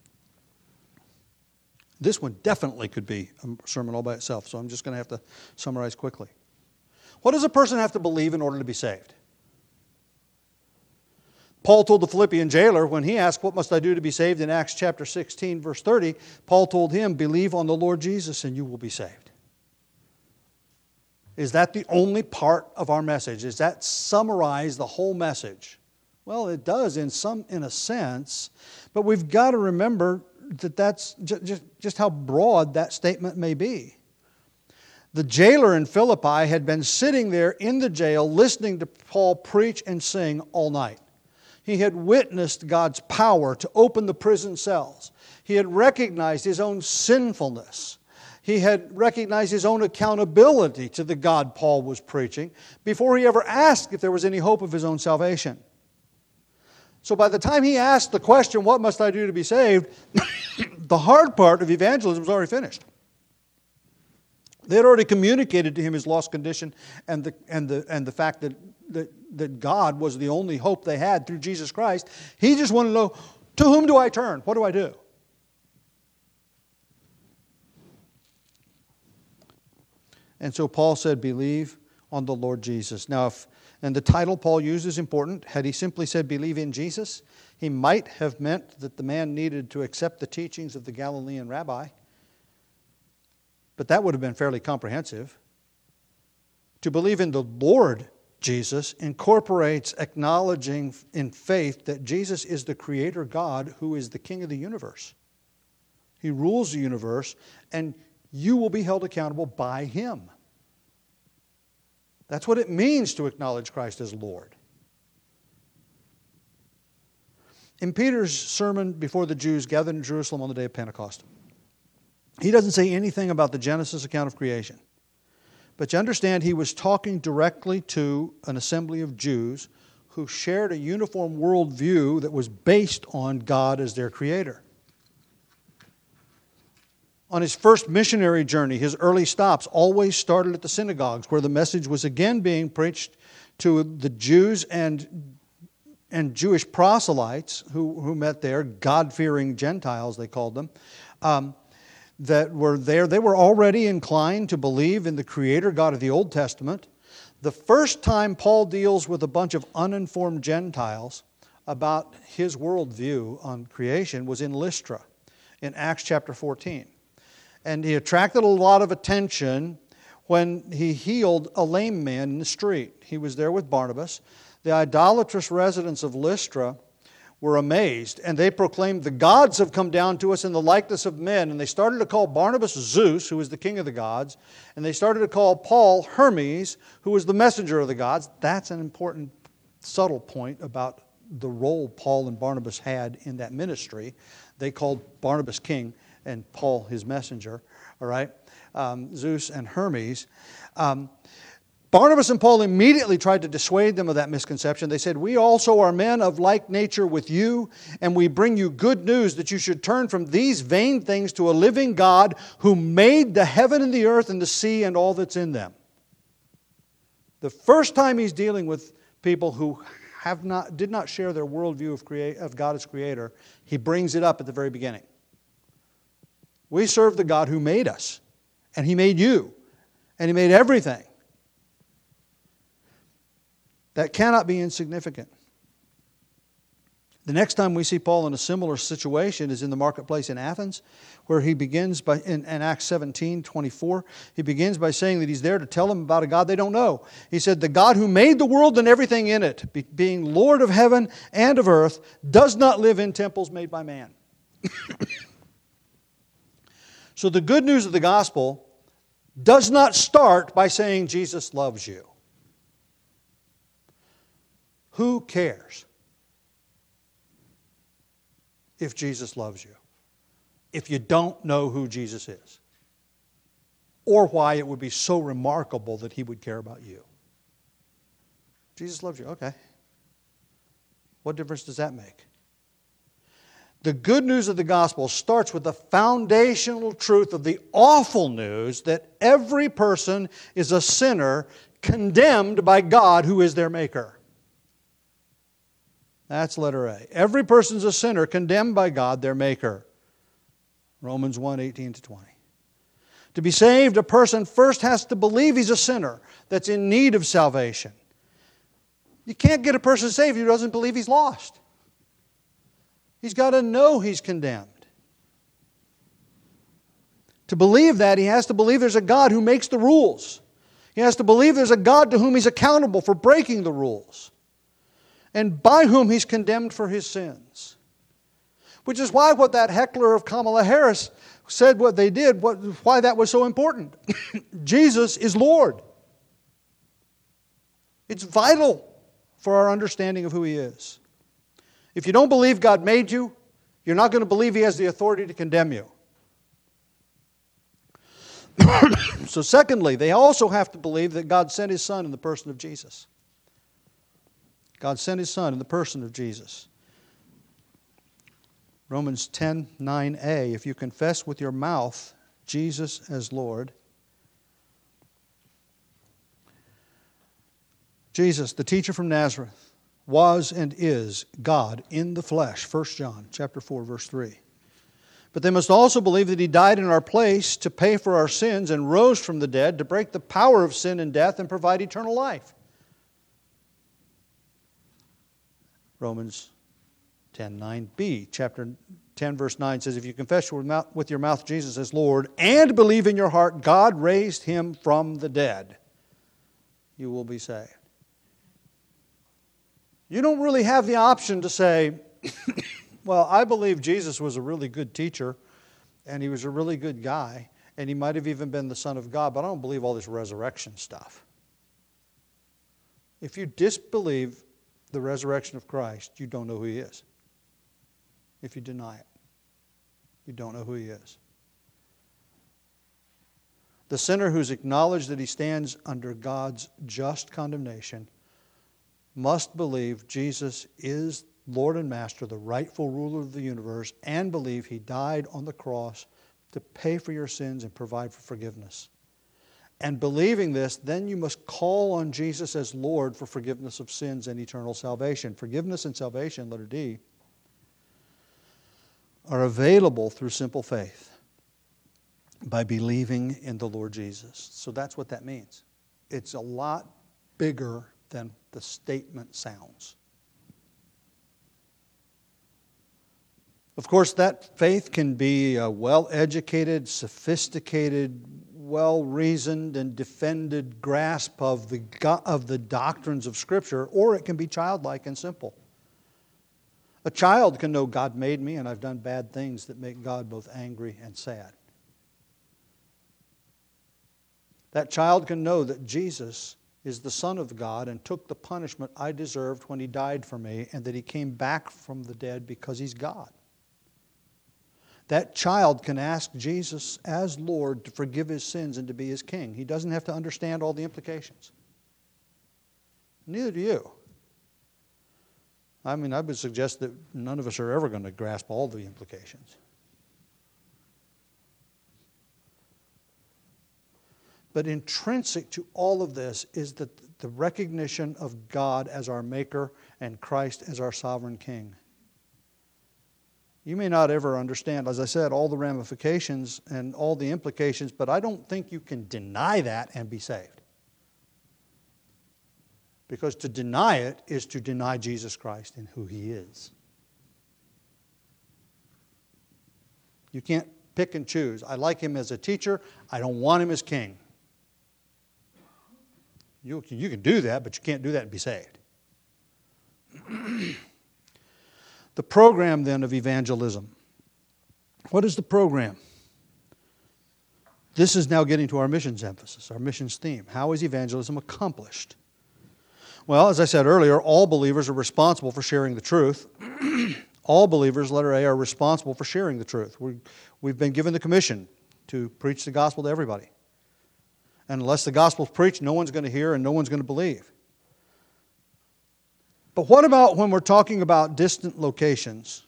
This one definitely could be a sermon all by itself, so I'm just going to have to summarize quickly. What does a person have to believe in order to be saved? Paul told the Philippian jailer, when he asked, what must I do to be saved, in Acts chapter sixteen, verse thirty, Paul told him, believe on the Lord Jesus and you will be saved. Is that the only part of our message? Does that summarize the whole message? Well, it does in some, in a sense, but we've got to remember that that's just, just how broad that statement may be. The jailer in Philippi had been sitting there in the jail listening to Paul preach and sing all night. He had witnessed God's power to open the prison cells. He had recognized his own sinfulness. He had recognized his own accountability to the God Paul was preaching before he ever asked if there was any hope of his own salvation. So by the time he asked the question, what must I do to be saved, the hard part of evangelism was already finished. They had already communicated to him his lost condition and the, and the, and the fact that, that, that God was the only hope they had through Jesus Christ. He just wanted to know, to whom do I turn? What do I do? And so Paul said, believe on the Lord Jesus. Now, if, and the title Paul used is important. Had he simply said, believe in Jesus, he might have meant that the man needed to accept the teachings of the Galilean rabbi. But that would have been fairly comprehensive. To believe in the Lord Jesus incorporates acknowledging in faith that Jesus is the Creator God who is the King of the universe. He rules the universe, and you will be held accountable by Him. That's what it means to acknowledge Christ as Lord. In Peter's sermon before the Jews gathered in Jerusalem on the day of Pentecost, he doesn't say anything about the Genesis account of creation. But you understand he was talking directly to an assembly of Jews who shared a uniform worldview that was based on God as their creator. On his first missionary journey, his early stops always started at the synagogues, where the message was again being preached to the Jews and, and Jewish proselytes who, who met there, God-fearing Gentiles, they called them. Um, that were there, they were already inclined to believe in the Creator God of the Old Testament. The first time Paul deals with a bunch of uninformed Gentiles about his worldview on creation was in Lystra, in Acts chapter fourteen. And he attracted a lot of attention when he healed a lame man in the street. He was there with Barnabas. The idolatrous residents of Lystra were amazed, and they proclaimed, "The gods have come down to us in the likeness of men." And they started to call Barnabas Zeus, who was the king of the gods, and they started to call Paul Hermes, who was the messenger of the gods. That's an important, subtle point about the role Paul and Barnabas had in that ministry. They called Barnabas king and Paul his messenger, all right? Um, Zeus and Hermes. Um, Barnabas and Paul immediately tried to dissuade them of that misconception. They said, "We also are men of like nature with you, and we bring you good news that you should turn from these vain things to a living God who made the heaven and the earth and the sea and all that's in them." The first time he's dealing with people who have not, did not share their worldview of, create, of God as creator, he brings it up at the very beginning. We serve the God who made us, and He made you, and He made everything. That cannot be insignificant. The next time we see Paul in a similar situation is in the marketplace in Athens, where he begins by, in, in Acts seventeen twenty-four, he begins by saying that he's there to tell them about a God they don't know. He said, "The God who made the world and everything in it, be, being Lord of heaven and of earth, does not live in temples made by man." So the good news of the gospel does not start by saying Jesus loves you. Who cares if Jesus loves you, if you don't know who Jesus is, or why it would be so remarkable that He would care about you? Jesus loves you, okay. What difference does that make? The good news of the gospel starts with the foundational truth of the awful news that every person is a sinner condemned by God who is their maker. That's letter A. Every person's a sinner condemned by God, their maker. Romans one, eighteen to twenty. To be saved, a person first has to believe he's a sinner that's in need of salvation. You can't get a person saved who doesn't believe he's lost. He's got to know he's condemned. To believe that, he has to believe there's a God who makes the rules. He has to believe there's a God to whom he's accountable for breaking the rules, and by whom he's condemned for his sins. Which is why what that heckler of Kamala Harris said what they did, what, why that was so important. Jesus is Lord. It's vital for our understanding of who He is. If you don't believe God made you, you're not going to believe He has the authority to condemn you. So secondly, they also have to believe that God sent His Son in the person of Jesus. God sent His Son in the person of Jesus. Romans ten, nine a, if you confess with your mouth Jesus as Lord. Jesus, the teacher from Nazareth, was and is God in the flesh. First John chapter four, verse three. But they must also believe that He died in our place to pay for our sins and rose from the dead to break the power of sin and death and provide eternal life. Romans ten, nine b, chapter ten, verse nine says, if you confess with your mouth Jesus as Lord and believe in your heart God raised Him from the dead, you will be saved. You don't really have the option to say, well, I believe Jesus was a really good teacher and He was a really good guy and He might have even been the Son of God, but I don't believe all this resurrection stuff. If you disbelieve the resurrection of Christ, you don't know who He is. If you deny it, you don't know who He is. The sinner who's acknowledged that he stands under God's just condemnation must believe Jesus is Lord and Master, the rightful ruler of the universe, and believe He died on the cross to pay for your sins and provide for forgiveness. And believing this, then you must call on Jesus as Lord for forgiveness of sins and eternal salvation. Forgiveness and salvation, letter D, are available through simple faith by believing in the Lord Jesus. So that's what that means. It's a lot bigger than the statement sounds. Of course, that faith can be a well-educated, sophisticated, well-reasoned, and defended grasp of the, of the doctrines of Scripture, or it can be childlike and simple. A child can know God made me and I've done bad things that make God both angry and sad. That child can know that Jesus is the Son of God and took the punishment I deserved when He died for me, and that He came back from the dead because He's God. That child can ask Jesus as Lord to forgive his sins and to be his king. He doesn't have to understand all the implications. Neither do you. I mean, I would suggest that none of us are ever going to grasp all the implications. But intrinsic to all of this is that the recognition of God as our Maker and Christ as our sovereign King. You may not ever understand, as I said, all the ramifications and all the implications, but I don't think you can deny that and be saved. Because to deny it is to deny Jesus Christ and who He is. You can't pick and choose. I like Him as a teacher. I don't want Him as king. You can, you can do that, but you can't do that and be saved. The program, then, of evangelism. What is the program? This is now getting to our missions emphasis, our missions theme. How is evangelism accomplished? Well, as I said earlier, all believers are responsible for sharing the truth. All believers, letter A, are responsible for sharing the truth. we we've been given the commission to preach the gospel to everybody. And unless the gospel is preached, no one's going to hear and no one's going to believe. But what about when we're talking about distant locations?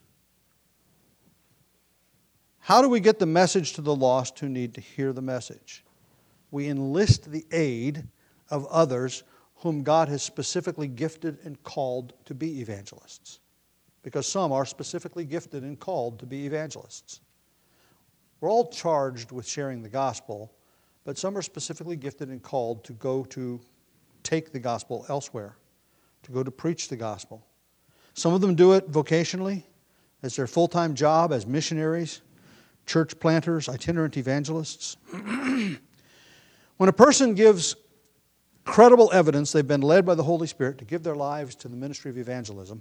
How do we get the message to the lost who need to hear the message? We enlist the aid of others whom God has specifically gifted and called to be evangelists. Because some are specifically gifted and called to be evangelists. We're all charged with sharing the gospel, but some are specifically gifted and called to go to take the gospel elsewhere, to go to preach the gospel. Some of them do it vocationally, as their full-time job as missionaries, church planters, itinerant evangelists. When a person gives credible evidence they've been led by the Holy Spirit to give their lives to the ministry of evangelism,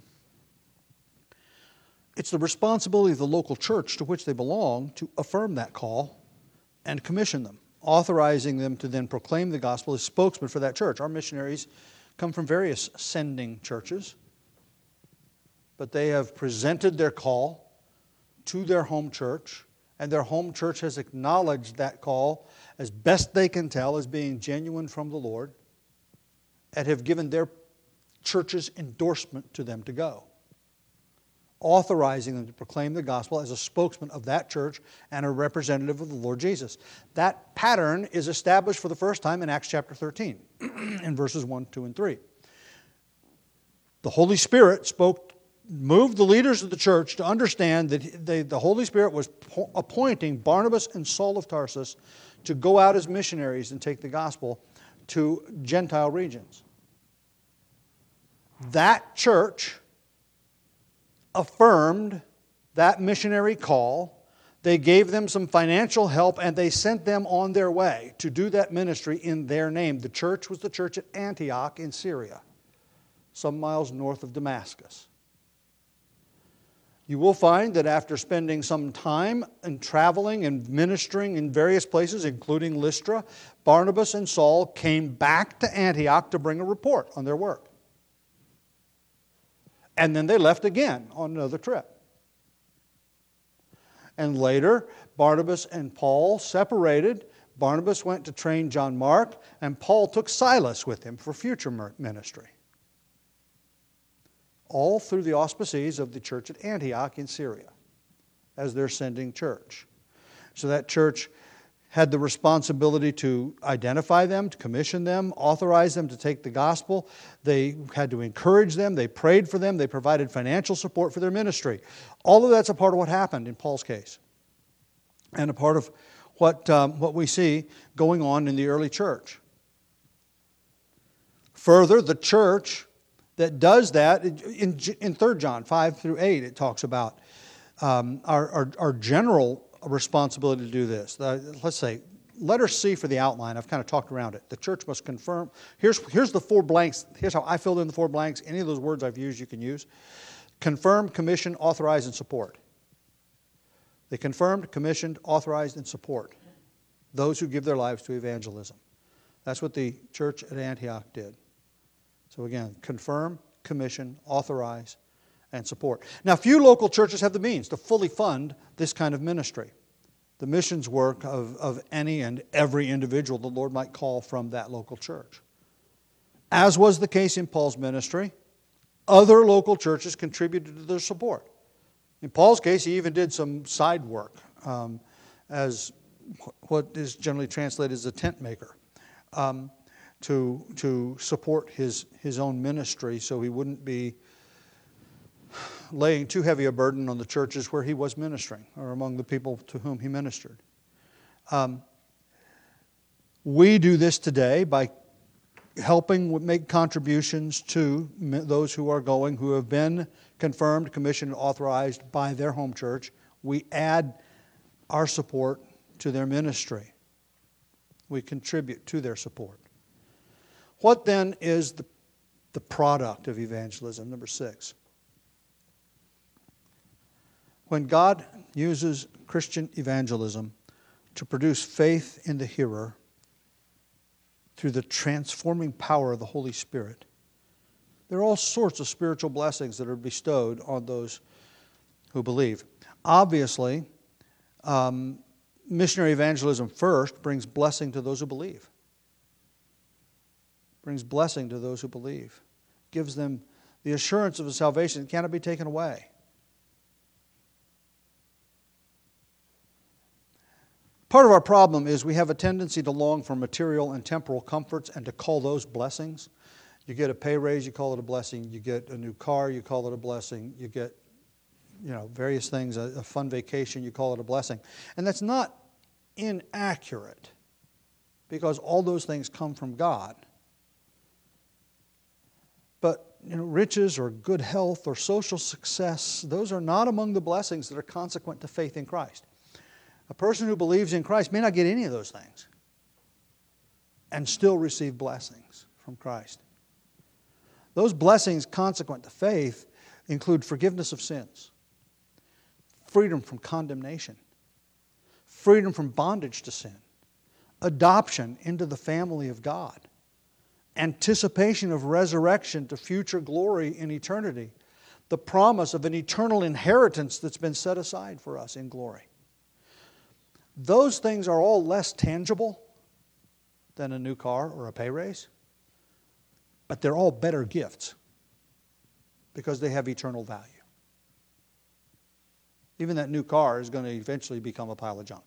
it's the responsibility of the local church to which they belong to affirm that call and commission them, authorizing them to then proclaim the gospel as spokesmen for that church. Our missionaries come from various sending churches, but they have presented their call to their home church, and their home church has acknowledged that call as best they can tell as being genuine from the Lord, and have given their church's endorsement to them to go, authorizing them to proclaim the gospel as a spokesman of that church and a representative of the Lord Jesus. That pattern is established for the first time in Acts chapter thirteen, in verses one, two, and three. The Holy Spirit spoke, moved the leaders of the church to understand that they, the Holy Spirit was po- appointing Barnabas and Saul of Tarsus to go out as missionaries and take the gospel to Gentile regions. That church affirmed that missionary call. They gave them some financial help, and they sent them on their way to do that ministry in their name. The church was the church at Antioch in Syria, some miles north of Damascus. You will find that after spending some time and traveling and ministering in various places, including Lystra, Barnabas and Saul came back to Antioch to bring a report on their work. And then they left again on another trip. And later, Barnabas and Paul separated. Barnabas went to train John Mark, and Paul took Silas with him for future ministry. All through the auspices of the church at Antioch in Syria as their sending church. So that church had the responsibility to identify them, to commission them, authorize them to take the gospel. They had to encourage them. They prayed for them. They provided financial support for their ministry. All of that's a part of what happened in Paul's case, and a part of what, um, what we see going on in the early church. Further, the church that does that, in, in Third John five through eight, it talks about um, our, our, our general responsibility to do this. Uh, let's say, letter C for the outline. I've kind of talked around it. The church must confirm. Here's, here's the four blanks. Here's how I filled in the four blanks. Any of those words I've used you can use. confirmed, commissioned, authorized, and support. They confirmed, commissioned, authorized, and support those who give their lives to evangelism. That's what the church at Antioch did. So again, confirm, commission, authorize, and support. Now, few local churches have the means to fully fund this kind of ministry, the missions work of, of any and every individual the Lord might call from that local church. As was the case in Paul's ministry, other local churches contributed to their support. In Paul's case, he even did some side work um, as what is generally translated as a tent maker um, to, to support his, his own ministry so he wouldn't be laying too heavy a burden on the churches where he was ministering or among the people to whom he ministered. Um, we do this today by helping make contributions to those who are going, who have been confirmed, commissioned, authorized by their home church. We add our support to their ministry. We contribute to their support. What then is the, the product of evangelism? Number six. When God uses Christian evangelism to produce faith in the hearer through the transforming power of the Holy Spirit, there are all sorts of spiritual blessings that are bestowed on those who believe. Obviously, um, missionary evangelism first brings blessing to those who believe. Brings blessing to those who believe. Gives them the assurance of a salvation that cannot be taken away. Part of our problem is we have a tendency to long for material and temporal comforts and to call those blessings. You get a pay raise, you call it a blessing. You get a new car, you call it a blessing. You get, you know, various things, a, a fun vacation, you call it a blessing. And that's not inaccurate because all those things come from God. But, you know, riches or good health or social success, those are not among the blessings that are consequent to faith in Christ. A person who believes in Christ may not get any of those things and still receive blessings from Christ. Those blessings consequent to faith include forgiveness of sins, freedom from condemnation, freedom from bondage to sin, adoption into the family of God, anticipation of resurrection to future glory in eternity, the promise of an eternal inheritance that's been set aside for us in glory. Those things are all less tangible than a new car or a pay raise, but they're all better gifts because they have eternal value. Even that new car is going to eventually become a pile of junk.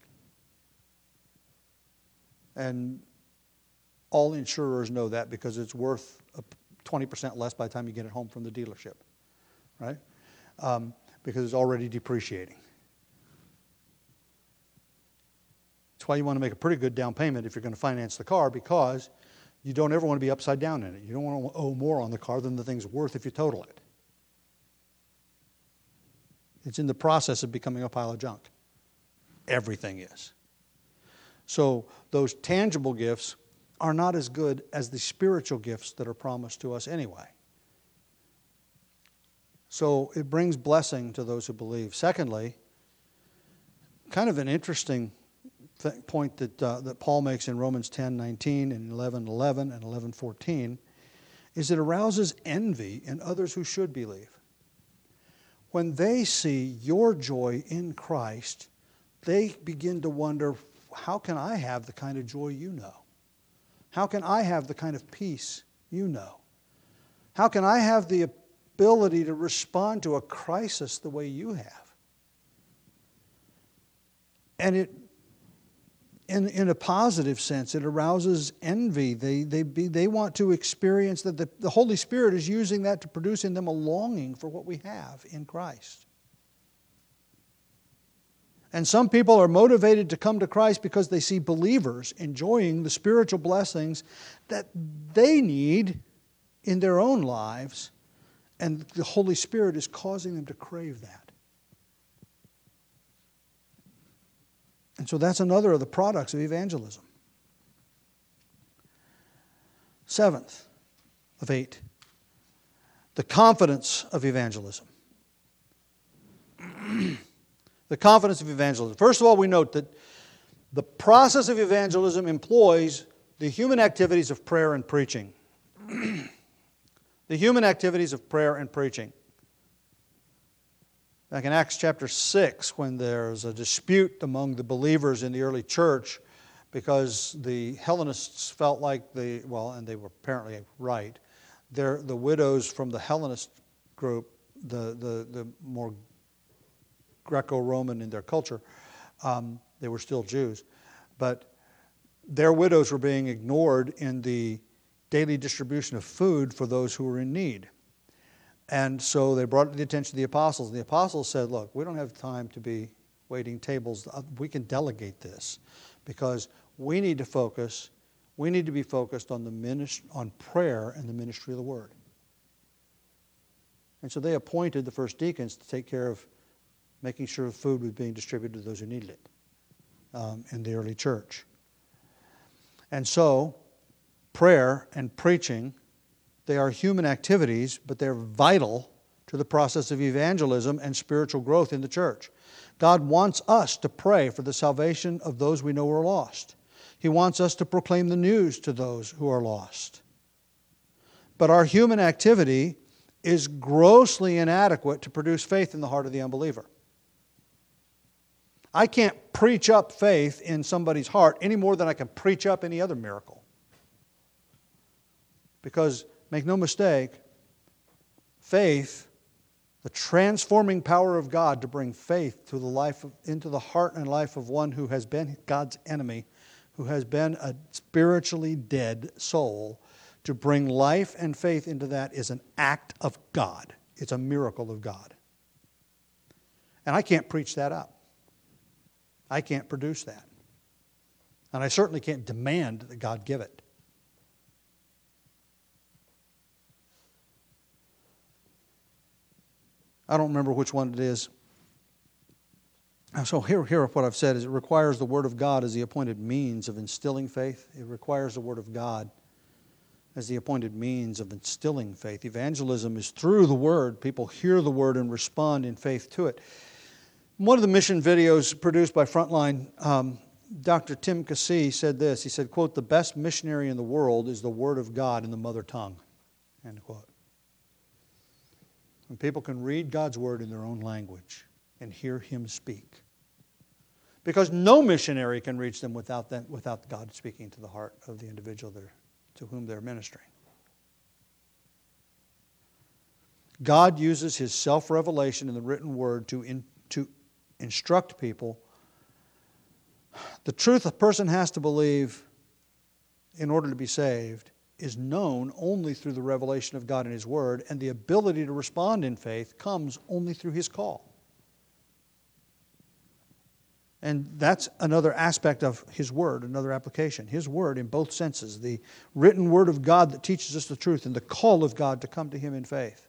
And all insurers know that because it's worth twenty percent less by the time you get it home from the dealership, right? Um, because it's already depreciating. That's why you want to make a pretty good down payment if you're going to finance the car, because you don't ever want to be upside down in it. You don't want to owe more on the car than the thing's worth if you total it. It's in the process of becoming a pile of junk. Everything is. So those tangible gifts are not as good as the spiritual gifts that are promised to us anyway. So it brings blessing to those who believe. Secondly, kind of an interesting th- point that uh, that Paul makes in Romans ten nineteen and eleven eleven and eleven fourteen is it arouses envy in others who should believe. When they see your joy in Christ, they begin to wonder, how can I have the kind of joy you know? How can I have the kind of peace you know? How can I have the ability to respond to a crisis the way you have? And it, in, in a positive sense, it arouses envy. They, they, be, they want to experience that the, the Holy Spirit is using that to produce in them a longing for what we have in Christ. And some people are motivated to come to Christ because they see believers enjoying the spiritual blessings that they need in their own lives, and the Holy Spirit is causing them to crave that. And so that's another of the products of evangelism. Seventh of eight, the confidence of evangelism. The confidence of evangelism. First of all, we note that the process of evangelism employs the human activities of prayer and preaching. The human activities of prayer and preaching. Back in Acts chapter six, when there's a dispute among the believers in the early church because the Hellenists felt like the, well, and they were apparently right, they're, the widows from the Hellenist group, the, the, the more Greco-Roman in their culture, um, they were still Jews, but their widows were being ignored in the daily distribution of food for those who were in need. And so they brought it to the attention of the apostles. And the apostles said, look, we don't have time to be waiting tables. We can delegate this because we need to focus, we need to be focused on the minist- on prayer and the ministry of the word. And so they appointed the first deacons to take care of making sure food was being distributed to those who needed it um, in the early church. And so prayer and preaching, they are human activities, but they're vital to the process of evangelism and spiritual growth in the church. God wants us to pray for the salvation of those we know are lost. He wants us to proclaim the news to those who are lost. But our human activity is grossly inadequate to produce faith in the heart of the unbeliever. I can't preach up faith in somebody's heart any more than I can preach up any other miracle. Because, make no mistake, faith, the transforming power of God to bring faith to the life of, into the heart and life of one who has been God's enemy, who has been a spiritually dead soul, to bring life and faith into that is an act of God. It's a miracle of God. And I can't preach that up. I can't produce that. And I certainly can't demand that God give it. I don't remember which one it is. So here, here what I've said is it requires the Word of God as the appointed means of instilling faith. It requires the Word of God as the appointed means of instilling faith. Evangelism is through the Word. People hear the Word and respond in faith to it. One of the mission videos produced by Frontline, um, Doctor Tim Casey said this. He said, quote, "The best missionary in the world is the Word of God in the mother tongue," end quote. When people can read God's Word in their own language and hear Him speak. Because no missionary can reach them without that, without God speaking to the heart of the individual there, to whom they're ministering. God uses His self-revelation in the written Word to, in, to instruct people. The truth a person has to believe in order to be saved is known only through the revelation of God in His Word, and the ability to respond in faith comes only through His call. And that's another aspect of His Word, another application. His Word in both senses, the written Word of God that teaches us the truth and the call of God to come to Him in faith.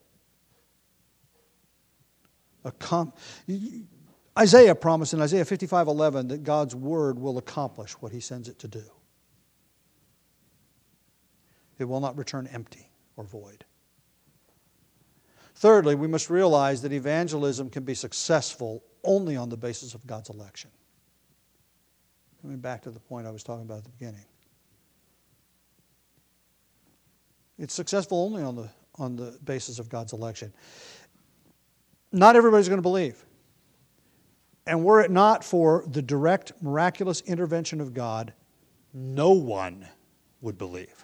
A com- Isaiah promised in Isaiah fifty-five eleven that God's Word will accomplish what He sends it to do. It will not return empty or void. Thirdly, we must realize that evangelism can be successful only on the basis of God's election. Coming back to the point I was talking about at the beginning. It's successful only on the, on the basis of God's election. Not everybody's going to believe. And were it not for the direct, miraculous intervention of God, no one would believe.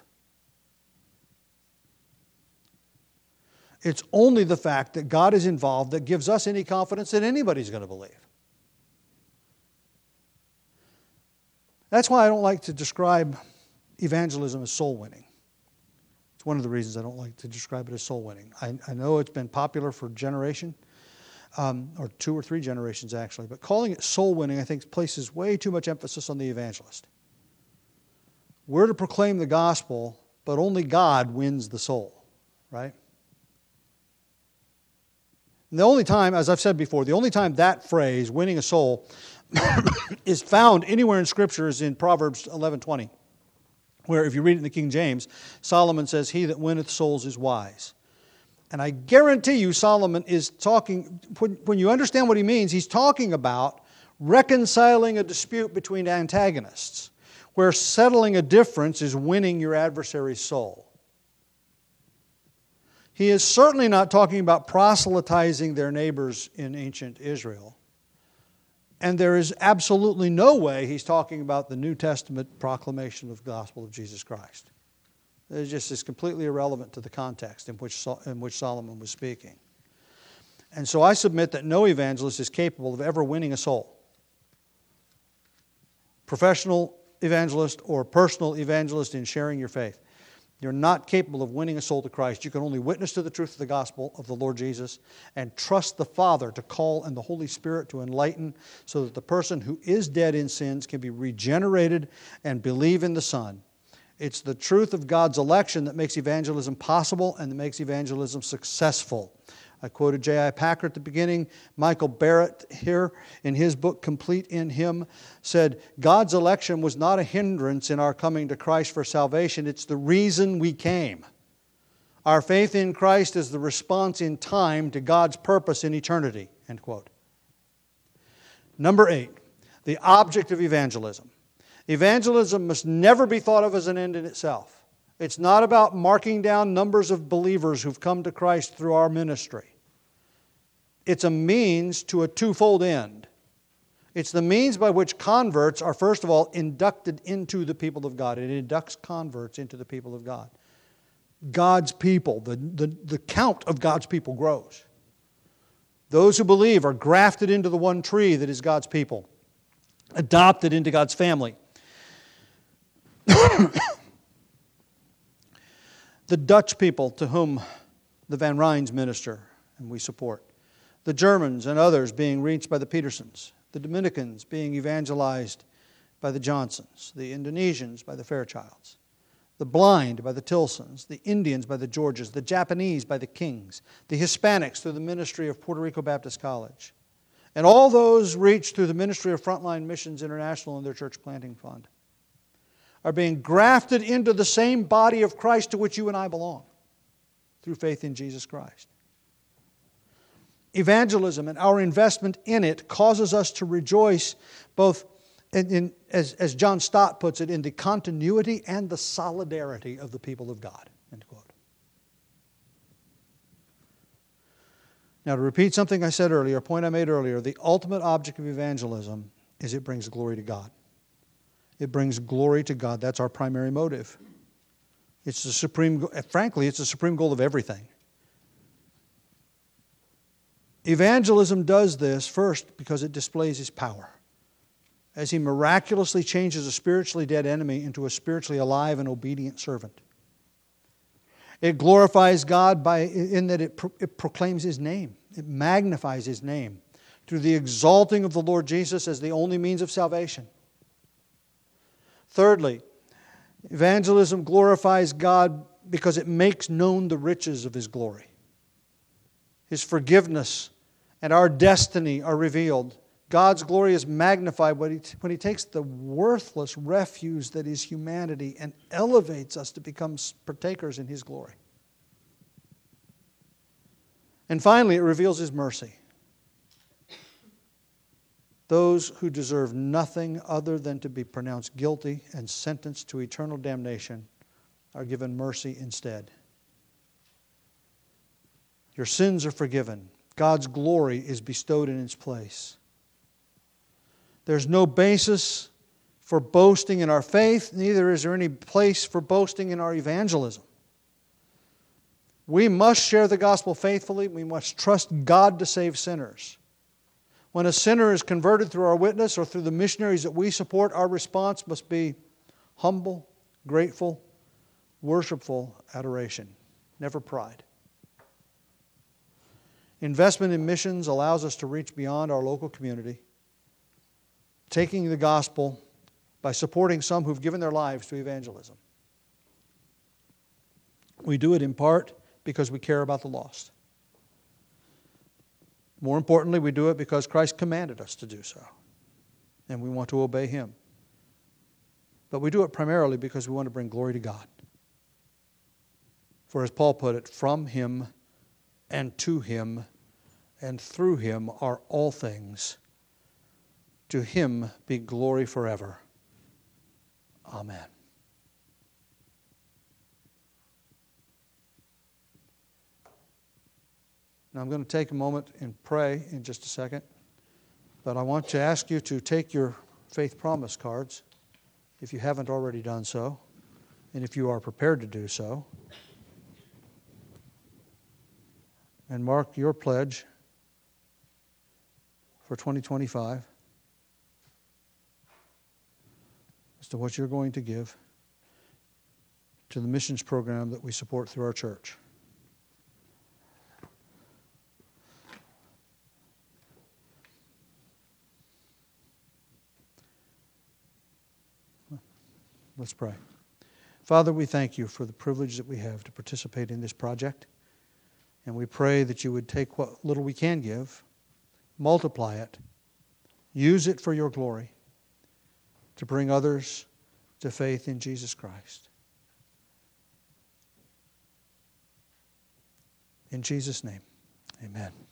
It's only the fact that God is involved that gives us any confidence that anybody's going to believe. That's why I don't like to describe evangelism as soul winning. It's one of the reasons I don't like to describe it as soul winning. I, I know it's been popular for a generation, um, or two or three generations actually, but calling it soul winning, I think, places way too much emphasis on the evangelist. We're to proclaim the gospel, but only God wins the soul, right? And the only time, as I've said before, the only time that phrase, winning a soul, is found anywhere in Scripture is in Proverbs eleven twenty, where if you read it in the King James, Solomon says, "He that winneth souls is wise." And I guarantee you Solomon is talking, when, when you understand what he means, he's talking about reconciling a dispute between antagonists, where settling a difference is winning your adversary's soul. He is certainly not talking about proselytizing their neighbors in ancient Israel. And there is absolutely no way he's talking about the New Testament proclamation of the gospel of Jesus Christ. It just is completely irrelevant to the context in which, in which Solomon was speaking. And so I submit that no evangelist is capable of ever winning a soul. Professional evangelist or personal evangelist in sharing your faith. You're not capable of winning a soul to Christ. You can only witness to the truth of the gospel of the Lord Jesus and trust the Father to call and the Holy Spirit to enlighten so that the person who is dead in sins can be regenerated and believe in the Son. It's the truth of God's election that makes evangelism possible and that makes evangelism successful. I quoted J I Packer at the beginning. Michael Barrett here in his book, Complete in Him, said, God's election was not a hindrance in our coming to Christ for salvation. It's the reason we came. Our faith in Christ is the response in time to God's purpose in eternity. End quote. Number eight, the object of evangelism. Evangelism must never be thought of as an end in itself. It's not about marking down numbers of believers who've come to Christ through our ministry. It's a means to a twofold end. It's the means by which converts are, first of all, inducted into the people of God. It inducts converts into the people of God. God's people, the, the, the count of God's people grows. Those who believe are grafted into the one tree that is God's people, adopted into God's family. The Dutch people to whom the Van Rhijns minister and we support. The Germans and others being reached by the Petersons. The Dominicans being evangelized by the Johnsons. The Indonesians by the Fairchilds. The blind by the Tilsons. The Indians by the Georges. The Japanese by the Kings. The Hispanics through the ministry of Puerto Rico Baptist College. And all those reached through the ministry of Frontline Missions International and their church planting fund are being grafted into the same body of Christ to which you and I belong through faith in Jesus Christ. Evangelism and our investment in it causes us to rejoice both in, in as, as John Stott puts it, in the continuity and the solidarity of the people of God. End quote. Now, to repeat something I said earlier, a point I made earlier, the ultimate object of evangelism is it brings glory to God. It brings glory to God. That's our primary motive. It's the supreme, frankly, it's the supreme goal of everything. Evangelism does this first because it displays His power. As He miraculously changes a spiritually dead enemy into a spiritually alive and obedient servant. It glorifies God by, in that it, pro, it proclaims His name. It magnifies His name through the exalting of the Lord Jesus as the only means of salvation. Thirdly, evangelism glorifies God because it makes known the riches of His glory. His forgiveness and our destiny are revealed. God's glory is magnified when He, when he takes the worthless refuse that is humanity and elevates us to become partakers in His glory. And finally, it reveals His mercy. Those who deserve nothing other than to be pronounced guilty and sentenced to eternal damnation are given mercy instead. Your sins are forgiven. God's glory is bestowed in its place. There's no basis for boasting in our faith, neither is there any place for boasting in our evangelism. We must share the gospel faithfully. We must trust God to save sinners. When a sinner is converted through our witness or through the missionaries that we support, our response must be humble, grateful, worshipful adoration, never pride. Investment in missions allows us to reach beyond our local community, taking the gospel by supporting some who've given their lives to evangelism. We do it in part because we care about the lost. More importantly, we do it because Christ commanded us to do so, and we want to obey Him. But we do it primarily because we want to bring glory to God. For as Paul put it, from Him and to Him, and through Him are all things. To Him be glory forever. Amen. Now I'm going to take a moment and pray in just a second, but I want to ask you to take your faith promise cards, if you haven't already done so, and if you are prepared to do so, and mark your pledge for twenty twenty-five as to what you're going to give to the missions program that we support through our church. Let's pray. Father, we thank you for the privilege that we have to participate in this project. And we pray that you would take what little we can give, multiply it, use it for your glory, to bring others to faith in Jesus Christ. In Jesus' name, amen.